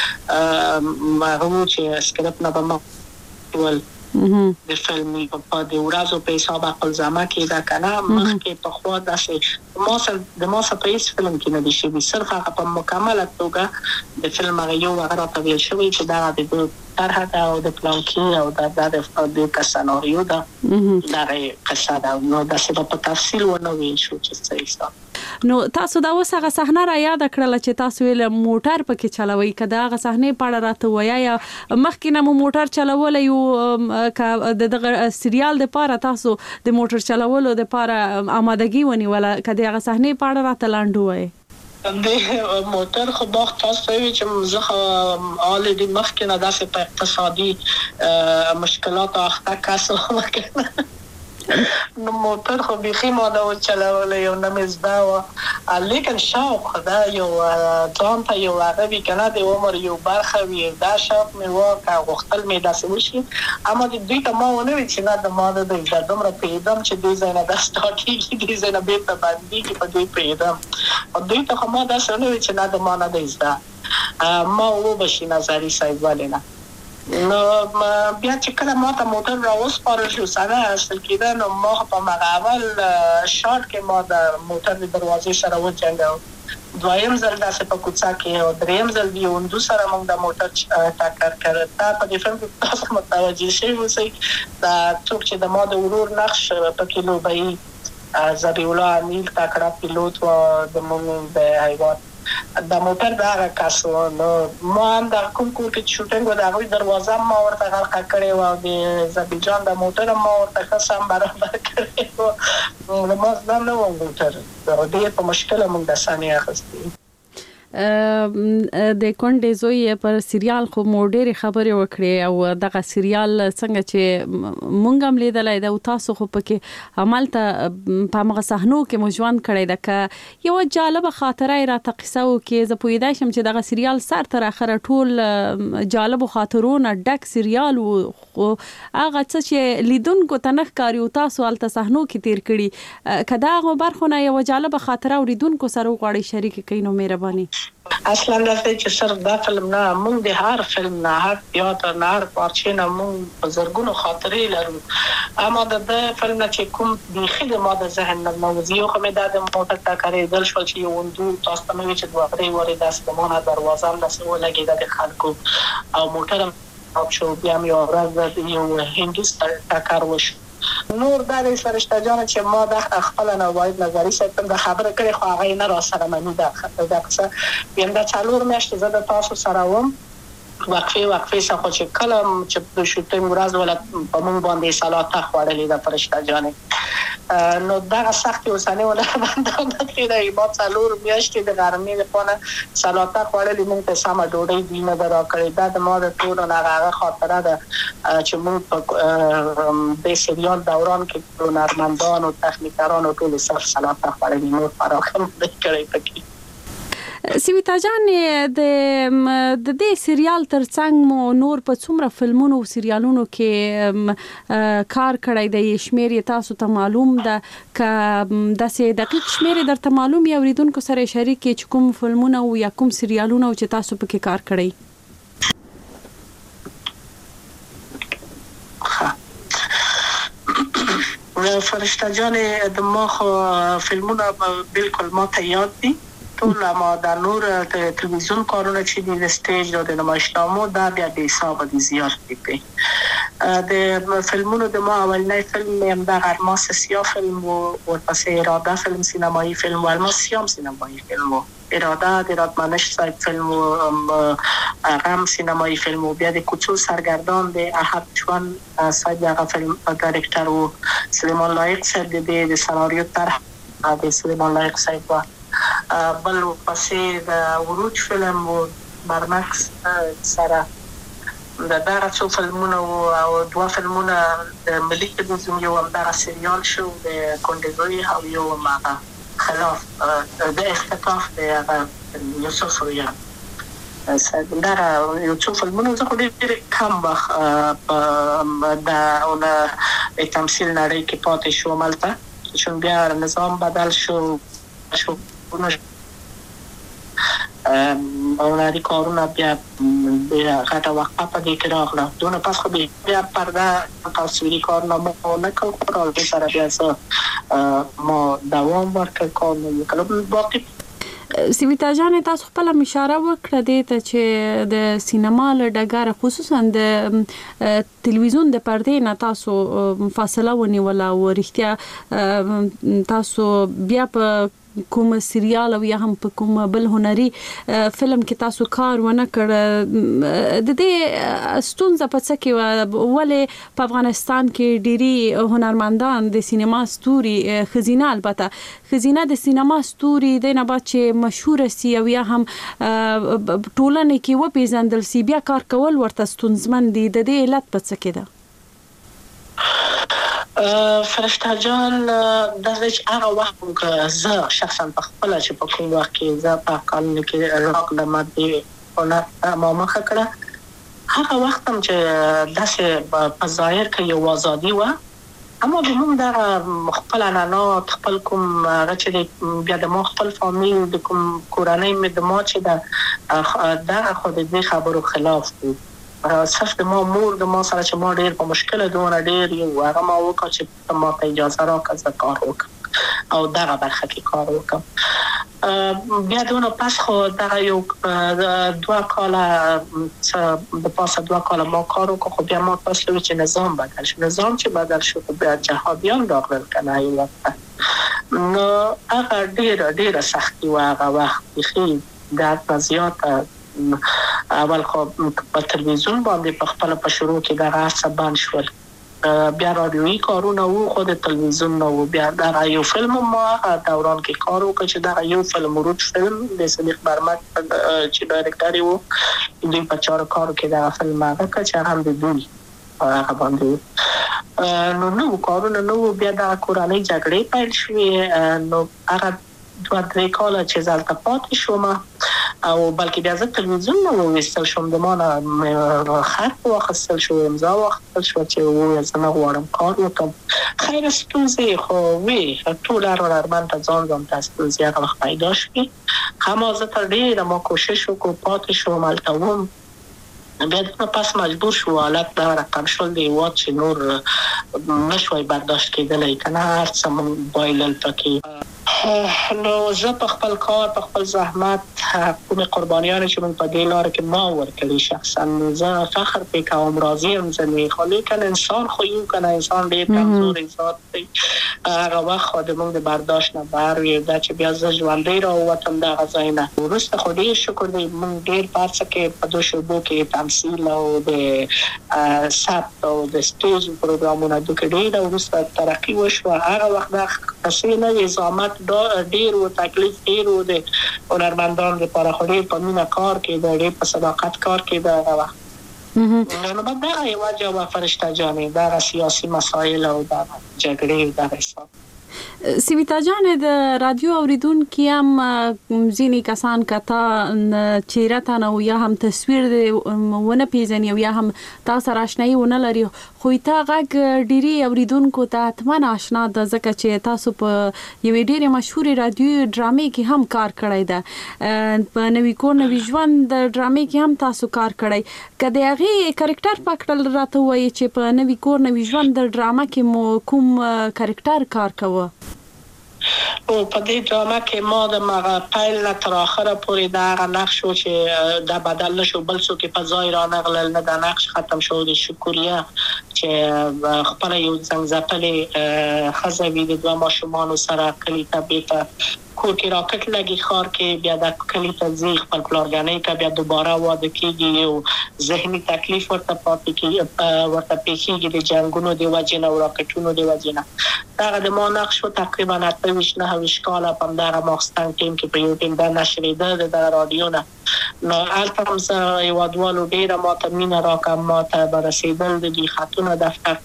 هغو چې سکرپټ نه به ما ول د فلمي په د ورځو په حساب عقلزمه کې دا که نه مخکې پخوا داسې ما سره د ما سره په هېڅ فلم کې نه دي شوي صرف هغه په مکمله توګه د فلم هغه یو هغه راته ویل شوی چې دغه د ده طرحه ده او د پلانکي او دا د که سناریو ده دغه قصه ده نو داسې به په تفصیل ونه ویل شو چې څه حساب نو تاسو دا اوس هغه صحنه را یاد کړله چې تاسو ویل موټر پکې چلوي که د هغه صحنې په اړه راته وایه یا مخکې نه مو موټر چلولی یو که د دغه سریال دپاره تاسو د موټر چلولو دپاره آمادګي ونیوله که د هغه صحنې په اړه راته لنډ ووایې د موټر خو باغ تاسو وی چې زه حال دې مخکې نه داسې په اقتصادي مشکلات اخته کس وکړم نو موټر خو بيخي ما دا چلولې یو نه مې زده وه، لیکن شوق دا یو ځان ته یو هغه وي که نه د عمر یو برخه وي، دا شوق مې وه که غوښتل مې داسې وشي. اما د دوی ته ما ونه وي چې نه د ما د دوی دومره پوهېدم چې دوی ځای نه دا سټارټ کېږي، دوی ځای نه بېرته بندېږي، په دوی پوهېدم. دوی ته خو ما داسې ونه وي چې نه د ما نه دی زده، ما وبه شي نظري صاحب ولې نه. نو بیا چې کله ما ته موټر را وسپارل شو سره حاصل کېده، نو ما په هغه اول شاټ کې ما د موټر د دروازې سره وجنګاوه، دویم ځل داسې په کوڅه کې، او دریم ځل د یو هندو سره موږ د موټر ټکر کړی. دا په دې فلم کې تاسو متوجه شوي اوسئ، دا څوک چې د ما د ورور نقش پکې لوبوي ذبیح الله امیل تکړه پیلوټ و د موږ د هیواد د موټر د هغه کس و. نو ما هم د کوم کور کې شوټینګ و د هغوی دروازه هم ما ورته غلقه کړې وه، او د ذبیح جان د موټر هم ما ورته ښه سم برابر کړی و. نو ما زده نه وم موټر، ډېر په مشکله موږ د سانې اخیستې. د کونډې زوی پر سریال خو مو ډېرې خبرې وکړې، او دغه سریال څنګه چې مونږ هم لیدلی ده او تاسو خو پکې همالته په همغه صحنو کې مو ژوند کړی ده، که یوه جالبه خاطره یې راته قصه وکړې. زه پوهېدی شم چې دغه سریال سر تر اخره ټول جالبو خاطرو نه ډک سریال و، خو هغه څه چې لیدونکو ته نه ښکاري او تاسو هلته صحنو کې تیر کړي، که د هغو برخو نه یوه جالبه خاطره اوریدونکو سره وغواړئ شریک کړئ نو مهرباني. اصلا داسې چې صرف دا فلم نه، موږ د هر فلم نه، هر تیاتر نه، هر پارچې نه موږ په زرګونو خاطرې لرو. اما د دې فلم نه چې کوم بیخي د ما د ذهن نه موضوع خو مې دا د موټر ټکرېدل شول چې یو هندو تاسو ته مې چې دوه درې وارې داسې د ما نه دروازه هم داسې ولګېده د خلکو، او موټر هم خراب شو. بیا هم یوه ورځ یو هندو ټکر وشو. نور دا د فرشته جان چې ما د خپل نه واید نظری ساتم د خبره کړې، خو هغه نه را سره مني دا دا څه یم دا څلور میاشتې زه د تاسو سره وم، وقفه وقفه څه خو چې کله چې د شوټینګ ورځ ولا په مونږ باندې سلاته خوړلې د فرشته جان، نو دا سخت اوسانه ولا باندې کېدای ما څلور میاشتې د ګرمۍ لپاره سلاته خوړلې، مونږ ته سم ډوډۍ دی نه درا کړې. دا د ما د ټول نه هغه خاطره ده چې مونږ په د سریال دوران کې هنرمندان او تخنیکران او ټول سر سلاته خوړلې، نور فراخم کړی پکې. سویتا جان، د د دې سریال ترڅنګ مو نور په څومره فلمونو او سریالونو کې کار کړی دی؟ شمیر یې تاسو ته معلوم ده؟ که داسې دقیق شمیر یې درته معلوم یا اوریدونکو سره شریک کړئ چې کوم فلمونه او یا کوم سریالونه چې تاسو پکې کار کړی؟ فرشته جان، د ما خو فلمونه بالکل ما ته یاد دي ټول، ما د نور تلویزیون کارونه چې دي د سټیج او د نمایشنامو دا بیا بې حسابه دي، زیات دي. د فلمونو د ما اولنی فلم هم دغه الماس سیاه فلم و، ورپسې اراده فلم سینمایی فلم و، الماس سیاه هم سینمایی فلم و، اراده د رادمنش صاحب فلم و، هغه هم سینمایی فلم و. بیا د کوڅو سرگردان د احد چوان صاحب هغه فلم ډایرکټر و، سلیمان لایق صاحب د سناریو طرح د سلیمان لایق صاحب و. بل پسې د وروج فلم و برمکس سره د دغه څو فلمونه او دوه فلمونه د ملي تلویزیون، یو هم دغه سریال شو د کونډې زوی، او یو هم هغه خلاف د اختطاف د هغه یوسف رویا. دغه یو څو فلمونه زه خو ډېر کم وخت په د تمثیل نړۍ کې پاتې شوم هلته، چون بیا نظام بدل شو شو هنري کارونه بیا غټه وقفه په دې کې راغله. دونه پس خو بیا پرده تصویري کارونه مو نه کړل، او د سره بیا ما دوام ورکړ کارونه وکړم. باقي سویتا جان، تاسو خپل اشاره وکړه دې ته چې د سینما له ډګره خصوصا د تلویزیون د پردې نه تاسو فاصله ونیوله، او رښتیا تاسو بیا په کوم سریال او یا هم په کوم بل هنري فلم کې تاسو کار ونه کړ. د دې ستونزه په څه کې ولې په افغانستان کې ډېری هنرمندان د سینما ستوري خزینه، البته خزینه د سینما ستوري د نه بعد چې مشهور سي او یا هم ټولنه کې وپیژندل سي، بیا کار کول ورته ستونزمن دي. د دې علت په څه کې ده؟ فرشته جان د چې هغه وخت که زه شخصا په خپل چې په کوم وخت کې زه په قانون کې راق د مادې هنر ما مخه کړه هغه وخت هم چې داسې په ظاهر کې یو ازادي وه اما د موږ دغه خپل عنعنات خپل کوم هغه چې بیا د ما خپل فامیل د کوم کورنۍ مې د ما چې د دغه خو د دې خبرو خلاف بود صرف د ما مور د ما سره چې ما ډېر په مشکله دونه ډېر یو هغه ما وکړه چې ما ته اجازه راکړه زه کار وکړم او دغه برخه کې کار وکړم بیا دونه پس خو دغه یو دوه کاله د پاسه دوه کاله ما کار وکړ خو بیا ما پس لوي چې نظام بدل شو نظام چې بدل شو بیا جهادیان راغلل کنه یو وخت نو هغه ډېر ډېر سختي و هغه وخت بخې د زیاته اول خو په تلویزیون باندې په خپل په شروع کې د غاصه باندې شول بیا رادیوي کارونه وو خو د تلویزیون نو بیا دا یو فلم ما دوران کې کار وکړ چې دا یو فلم روت فلم د صدیق برمک چې ډایرکټر وو دوی په چارو کارو کې دا فلم هغه چې هم د دوی هغه باندې نو نو کارونه نو بیا د کورنۍ جګړې پیل شوې نو هغه دوه درې کاله چې زلته پاتې شوم او بلکې بیا زه تلویزیون نو وستل شوم د مانه خط واخیستل شو امضا واخیستل شو چې وایي زه نه غواړم کار وکړم خیر ستونزې خو وي ټول هنرمند ته ځان ځان ته ستونزې هغه وخت پیدا شوې هم زه تر ډېره ما کوشش وکړو پاتې شوم هلته وم بیا د پس مجبور شو حالت دا رقم شول دی هېواد چې نور نشوی برداشت کېدلی که نه هر څه مونږ بایلل پکې نو زه په خپل کار په خپل زحمت کومې قربانیانې چې مونږ په دې لاره کې ما ورکړي شخصا زه فخر پرې کوم راضي یم ځینې خو لیکن انسان خو یو که نه انسان ډېر کمزوری ذات دی هغه وخت خو د مونږ د برداشت نه بهر وي دا چې بیا زه ژوندی راووتم دغه ځای نه وروسته خو ډېر شکر دی مونږ ډېر په هر څه کې په دو شعبو کې تمثیل او د ثبت او د سټیج پروګرامونه دوی ډېر وروسته ترقي وشوه هغه وخت دا قصې نه وې زحمت ډېر و تکلیف ډېر و د هنرمندانو لپاره خو ډېر په مینه کار کېده ډېر په صداقت کار کېده هغه وخت نو بعد دغه یوه جواب فرشته جانې دغه سیاسي مسایل او دغه جګړې دغه حساب سیویتا جان د رادیو اوریدونکي هم ځینې کسان کته چهره ته نه یا هم تصویر ونه پیژني یا هم تاسو سره آشنایي ونه لري خو ته غږ ډېری اوریدونکو ته حتما آشنا ده ځکه چې تاسو په یوې ډېرې مشهورې رادیو ډرامې کې هم کار کړی ده په نوي کور نوي ژوند د ډرامې کې هم تاسو کار کړی که د هغې کرکټر په کړل راته ووایي چې په نوي کور نوي ژوند د ډرامه کې مو کوم کرکټر کار کوه او په دې ډرامه کې ما د مغه پیل نه تر اخره پورې دا هغه نقش و چې دا بدل نشو بل څوک په ځای را نغلل نه دا نقش ختم شو د شکریه چې خپل یو څنګه ښځه وي د دوه ماشومانو سره کلي ته بیرته کور کې راکټ لګي ښار کې بیا د کلي ته ځي خپل پلارګانۍ ته بیا دوباره واده کېږي یو ذهني تکلیف ورته پاتې کېږي ورته پېښېږي د جنګونو د وجې نه او راکټونو د وجې نه دغه د ما نقش و تقریبا اته ویشت نهه ویشت کاله په همدغه ماخستن ټیم کې په یو ټیم دا نشرېده د دغه رادیو نه نو هلته هم زه هېوادوالو ډېره ما ته مینه راکړه ما ته به رسېدل د دوی خطونه دفتر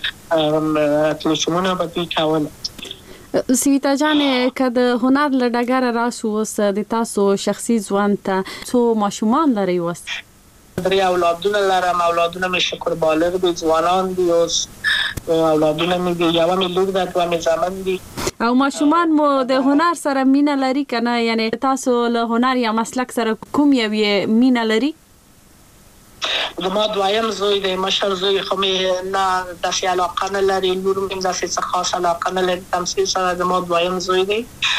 ته تلیفونونه به دوی کول سیویتا جان که د هنر له ډګره راسو اوس د تاسو شخصي ژوند ته څو ماشومان لرئ اوس درې اولادونه لرم اولادونه مې شکر بالغ دي ځوانان دي اوس اولادونه مې دي یوه مې لور ده دوه مې زامن دي او ماشومان مو د هنر سره مینه لري که نه یعنی تاسو له هنر یا مسلک سره کوم یوې مینه لري د ما دویم زوی دی مشر زوی خو مې نه داسې علاقه نه لري لور مې هم داسې څه خاص علاقه نه لري تمثیل سره د ما دویم زوی دی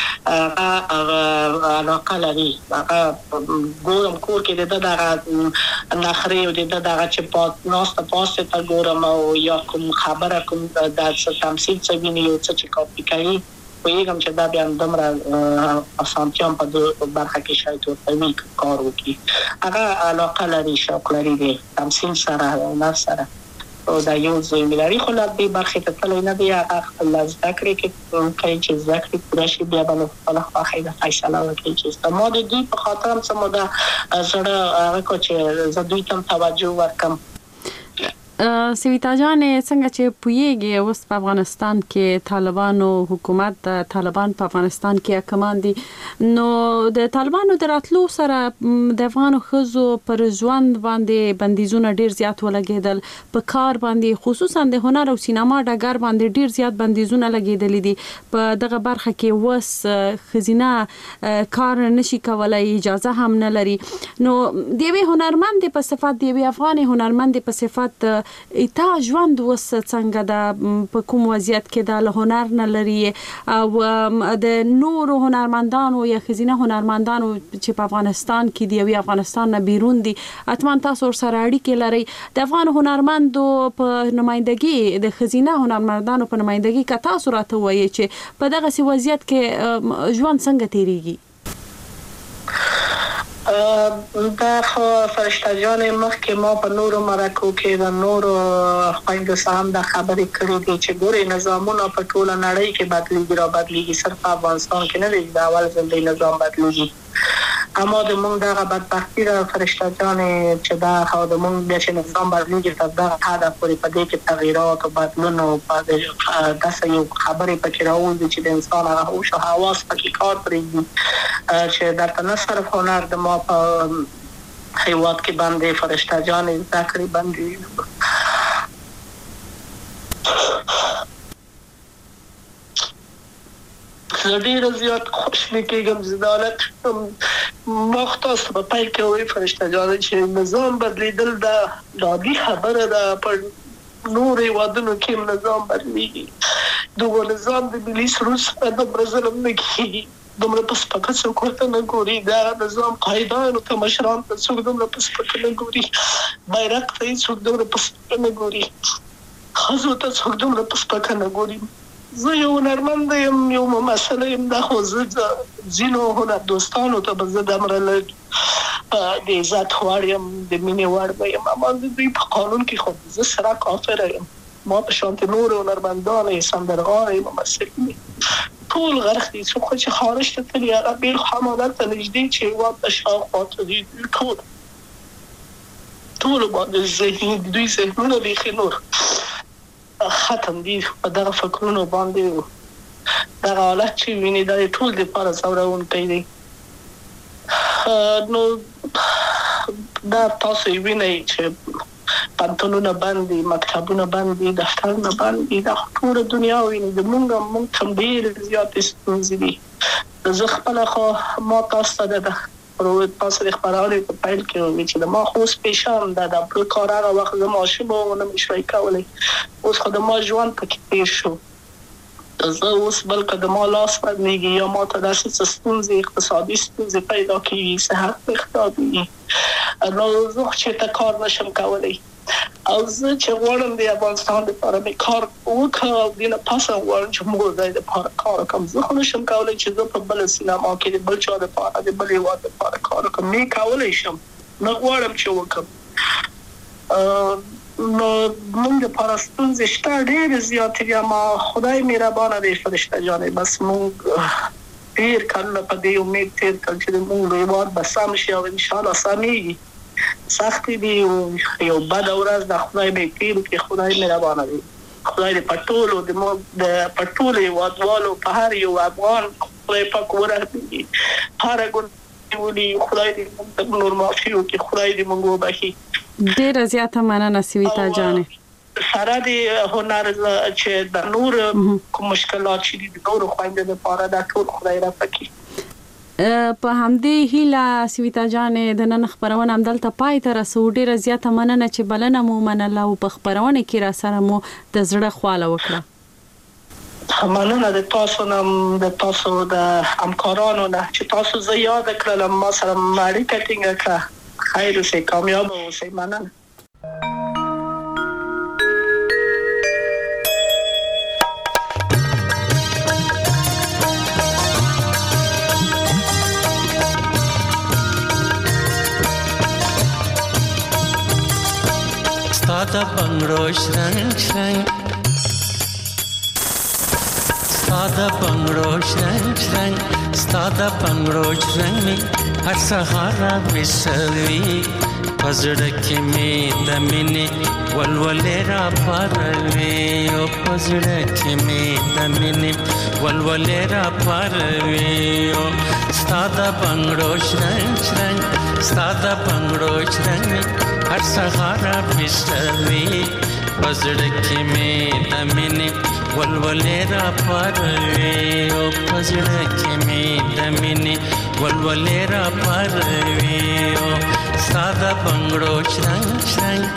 هغه علاقه لري هغه ګورم کور کې د ده دغه نخرې او د ده دغه چې ناسته پاسته ته ګورم او یا کوم خبره کوم د څه تمثیل څه ویني یو څه چې کاپي کوي پوهېږم چې دا بیا همدومره اسانتیا هم په دې برخه کې شاید ورته وي کار وکړي هغه علاقه لري شوق لري د تمثیل سره هنر سره او دا یو زوی مې لري خو له دې برخې ته تللی نه دی هغه خپل زده کړې کې کوي چې زده کړې پوره شي بیا به نو خپله خوښۍ د فیصله وکړي چې ما د دوی په خاطر هم څه موده زړه هغه کړو چې زه دوی ته هم توجه ورکړم سویتا جان څنګه چې پویږي اوس په افغانستان کې طالبانو حکومت د طالبان په افغانستان کې حکمان دي نو د طالبانو دراتلو سره د افغان خزو پر ژوند باندې بندیزونه ډیر زیات ولګیدل په کار باندې خصوصا د هنر او سینما ډګر باندې ډیر زیات بندیزونه لګیدل دي په دغه برخه کې وس خزینه کار نشي کولای اجازه هم نه لري نو د یوې هنرمند په صفت د یوې افغان هنرمند په صفت ایتا ژوند وس څنګه د په کوم وضعیت کې د هنر نه لري او د نور هنرمندانو یا خزینه هنرمندانو چې په افغانستان کې دی او افغانستان نه بیرون دي اتمن تاسو سره اړیکې لري د افغان هنرمندو په نمائندګي د خزینه هنرمندانو په نمائندګي کا تاسو راته وایي چې په دغه سی وضعیت کې ژوند څنګه تیریږي دا خو فرشته جان مخکې ما په نورو مرکو کې د نورو خویندو سره هم دا خبرې کړې دي چې ګورې نظامونه په ټوله نړۍ کې بدلېږي را بدلېږي صرف په افغانستان کې نه دی د اول ځل دی نظام بدلېږي اما د مونږ دغه بدبختي ده فرشته جان چې دا خو د مونږ بیا چې نظام بدلېږي تر دغه حده پورې په دې کې تغییرات او بدلون او داسې یو خبرې پکې راوځي چې د انسان هغه هوش او حواس پکې کار پرېږدي چې درته نه صرف هنر د ما په هیواد کې باندې فرشته جان ذکرې باندې زه ډېره زیات خوشحاله کېږم چې د حالت مختص په پای کې وایي فرشته جان چې نظام بدلېدل دا عادي خبره ده په نور هیوادونو کې نظام بدلېږي دغه نظام د ملي سرود سره دومره ظلم نه کېږي دومره په سپکه څوک ورته نه ګوري دا نظام قایدانو ته مشرانو ته څوک دومره په سپکه نه ګوري بیرغ ته یې څوک دومره په سپکه نه ګوري ښځو ته څوک دومره په سپکه نه ګوري زه یو هنرمند یم یو ممثله یم دا خو زه ځینو هنر دوستانو ته به زه دومره لږ د عزت وړ یم د مینې وړ به یم اما د دوی په قانون کې خو زه سره کافره یم ما په شانتې نور هنرمندان یې سندرغاړه یې ممثل یم ټول غرق دي څوک چې خارج ته تللي هغه بېل حمالت ته نږدې چې هېواد ته شاوخوا ته دي ټول ټولو باندې ذهني دوی ذهنونه بیخي نور ختم دي په دغه فکرونو باندې دغه حالت چې ویني دا ټول دپاره ځورونکی دی نو دا تاسو یې وینئ چې پنتونونه بند دي مکتبونه بند دي دفترونه بند دي دا ټوله دنیا ویني د مونږ مونږ ته ډېرې زیاتې ستونزې دي زه خپله خو ما تاسو ته د تاسو د خپرونې په پیل کې وویل چې د ما خو اوس پیشان ده د بل کار هغه وخت زه ماشومه وم نه مې شوی کولی اوس خو د ما ژوند پکې تېر شو زه اوس بلکې د ما لاس بدلېږي یا ما ته داسې څه ستونزې اقتصادي ستونزې پیدا کېږي صحت مې خرابېږي نو زه خو چېرته کار نشم کولی او زه چې غواړم د افغانستان دپاره مې کار وکړم او دې نه پس هم غواړم چې موږ ځای دپاره کار وکړم زه خو نشم کولی چې زه په بله سینما کې د بل چا دپاره د بل هېواد دپاره کار وکړم مې کولی شم نه غواړم چې وکړم نو موږ دپاره ستونزې شته ډېرې زیاتې دي اما خدای مهربانه دی فرشته جانې بس موږ ډېر کلونه په دې امید تېر کړل چې د موږ هېواد به سم شي او انشاءالله سمېږي سختې دي یو بده ورځ د خدای به تېر کړي خدای مهربانه دی خدای دې په ټولو د په ټولو هېوادوالو په هر یو افغان خدای پاک ورحمېږي هره ګناه ولي خدای دې موږ ته نور معافي وکړي خدای دې موږ وبخي ډېره زیاته مننه سویتا جانې سره د هنر چې د نور کوم مشکلات چې دي د نورو خویندو دپاره دا ټول خدای رفع کړي په همدې هیله سویتا جانې د نن خپرونه همدلته پای ته رسو ډېره زیاته مننه چې بلنه مو منله او په خپرونه کې را سره مو د زړه خواله وکړه مننه د تاسو نه د تاسو د همکارانو نه چې تاسو زه یاد کړلم ما سره اړیکه ټینګه کړه خیر اوسئ کامیاب اوسئ مننه ساده بنگړو شرنګ شرنګ ساده بنگړو شرنګ شرنګ ساده بنگړو شرنګ می هر سهار وسوي پزړه کې مې د مینې ولولې را پاروي او پزړه کې مې د مینې ولولې را پاروي او ستا د بنګړو شرنګ شرنګ ستا د بنګړو شرنګ هر سهار بشوي پزړه کې مې د مینې ولولې را پاروي او پزړه کې مې د مینې ولولې را پاروي او ستا د بنګړو شرنګ شرنګ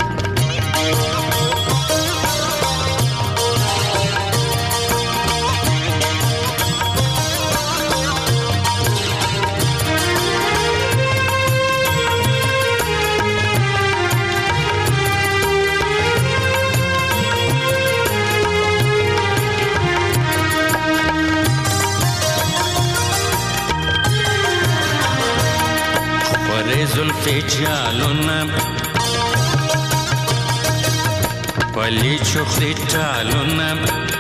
زلفی جالونه پلی چخلی ټالونه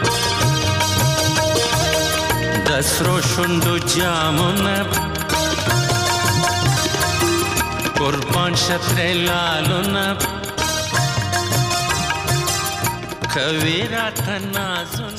د سرو شونډو جامونه قربان شترې لالونه کوي راته نازونه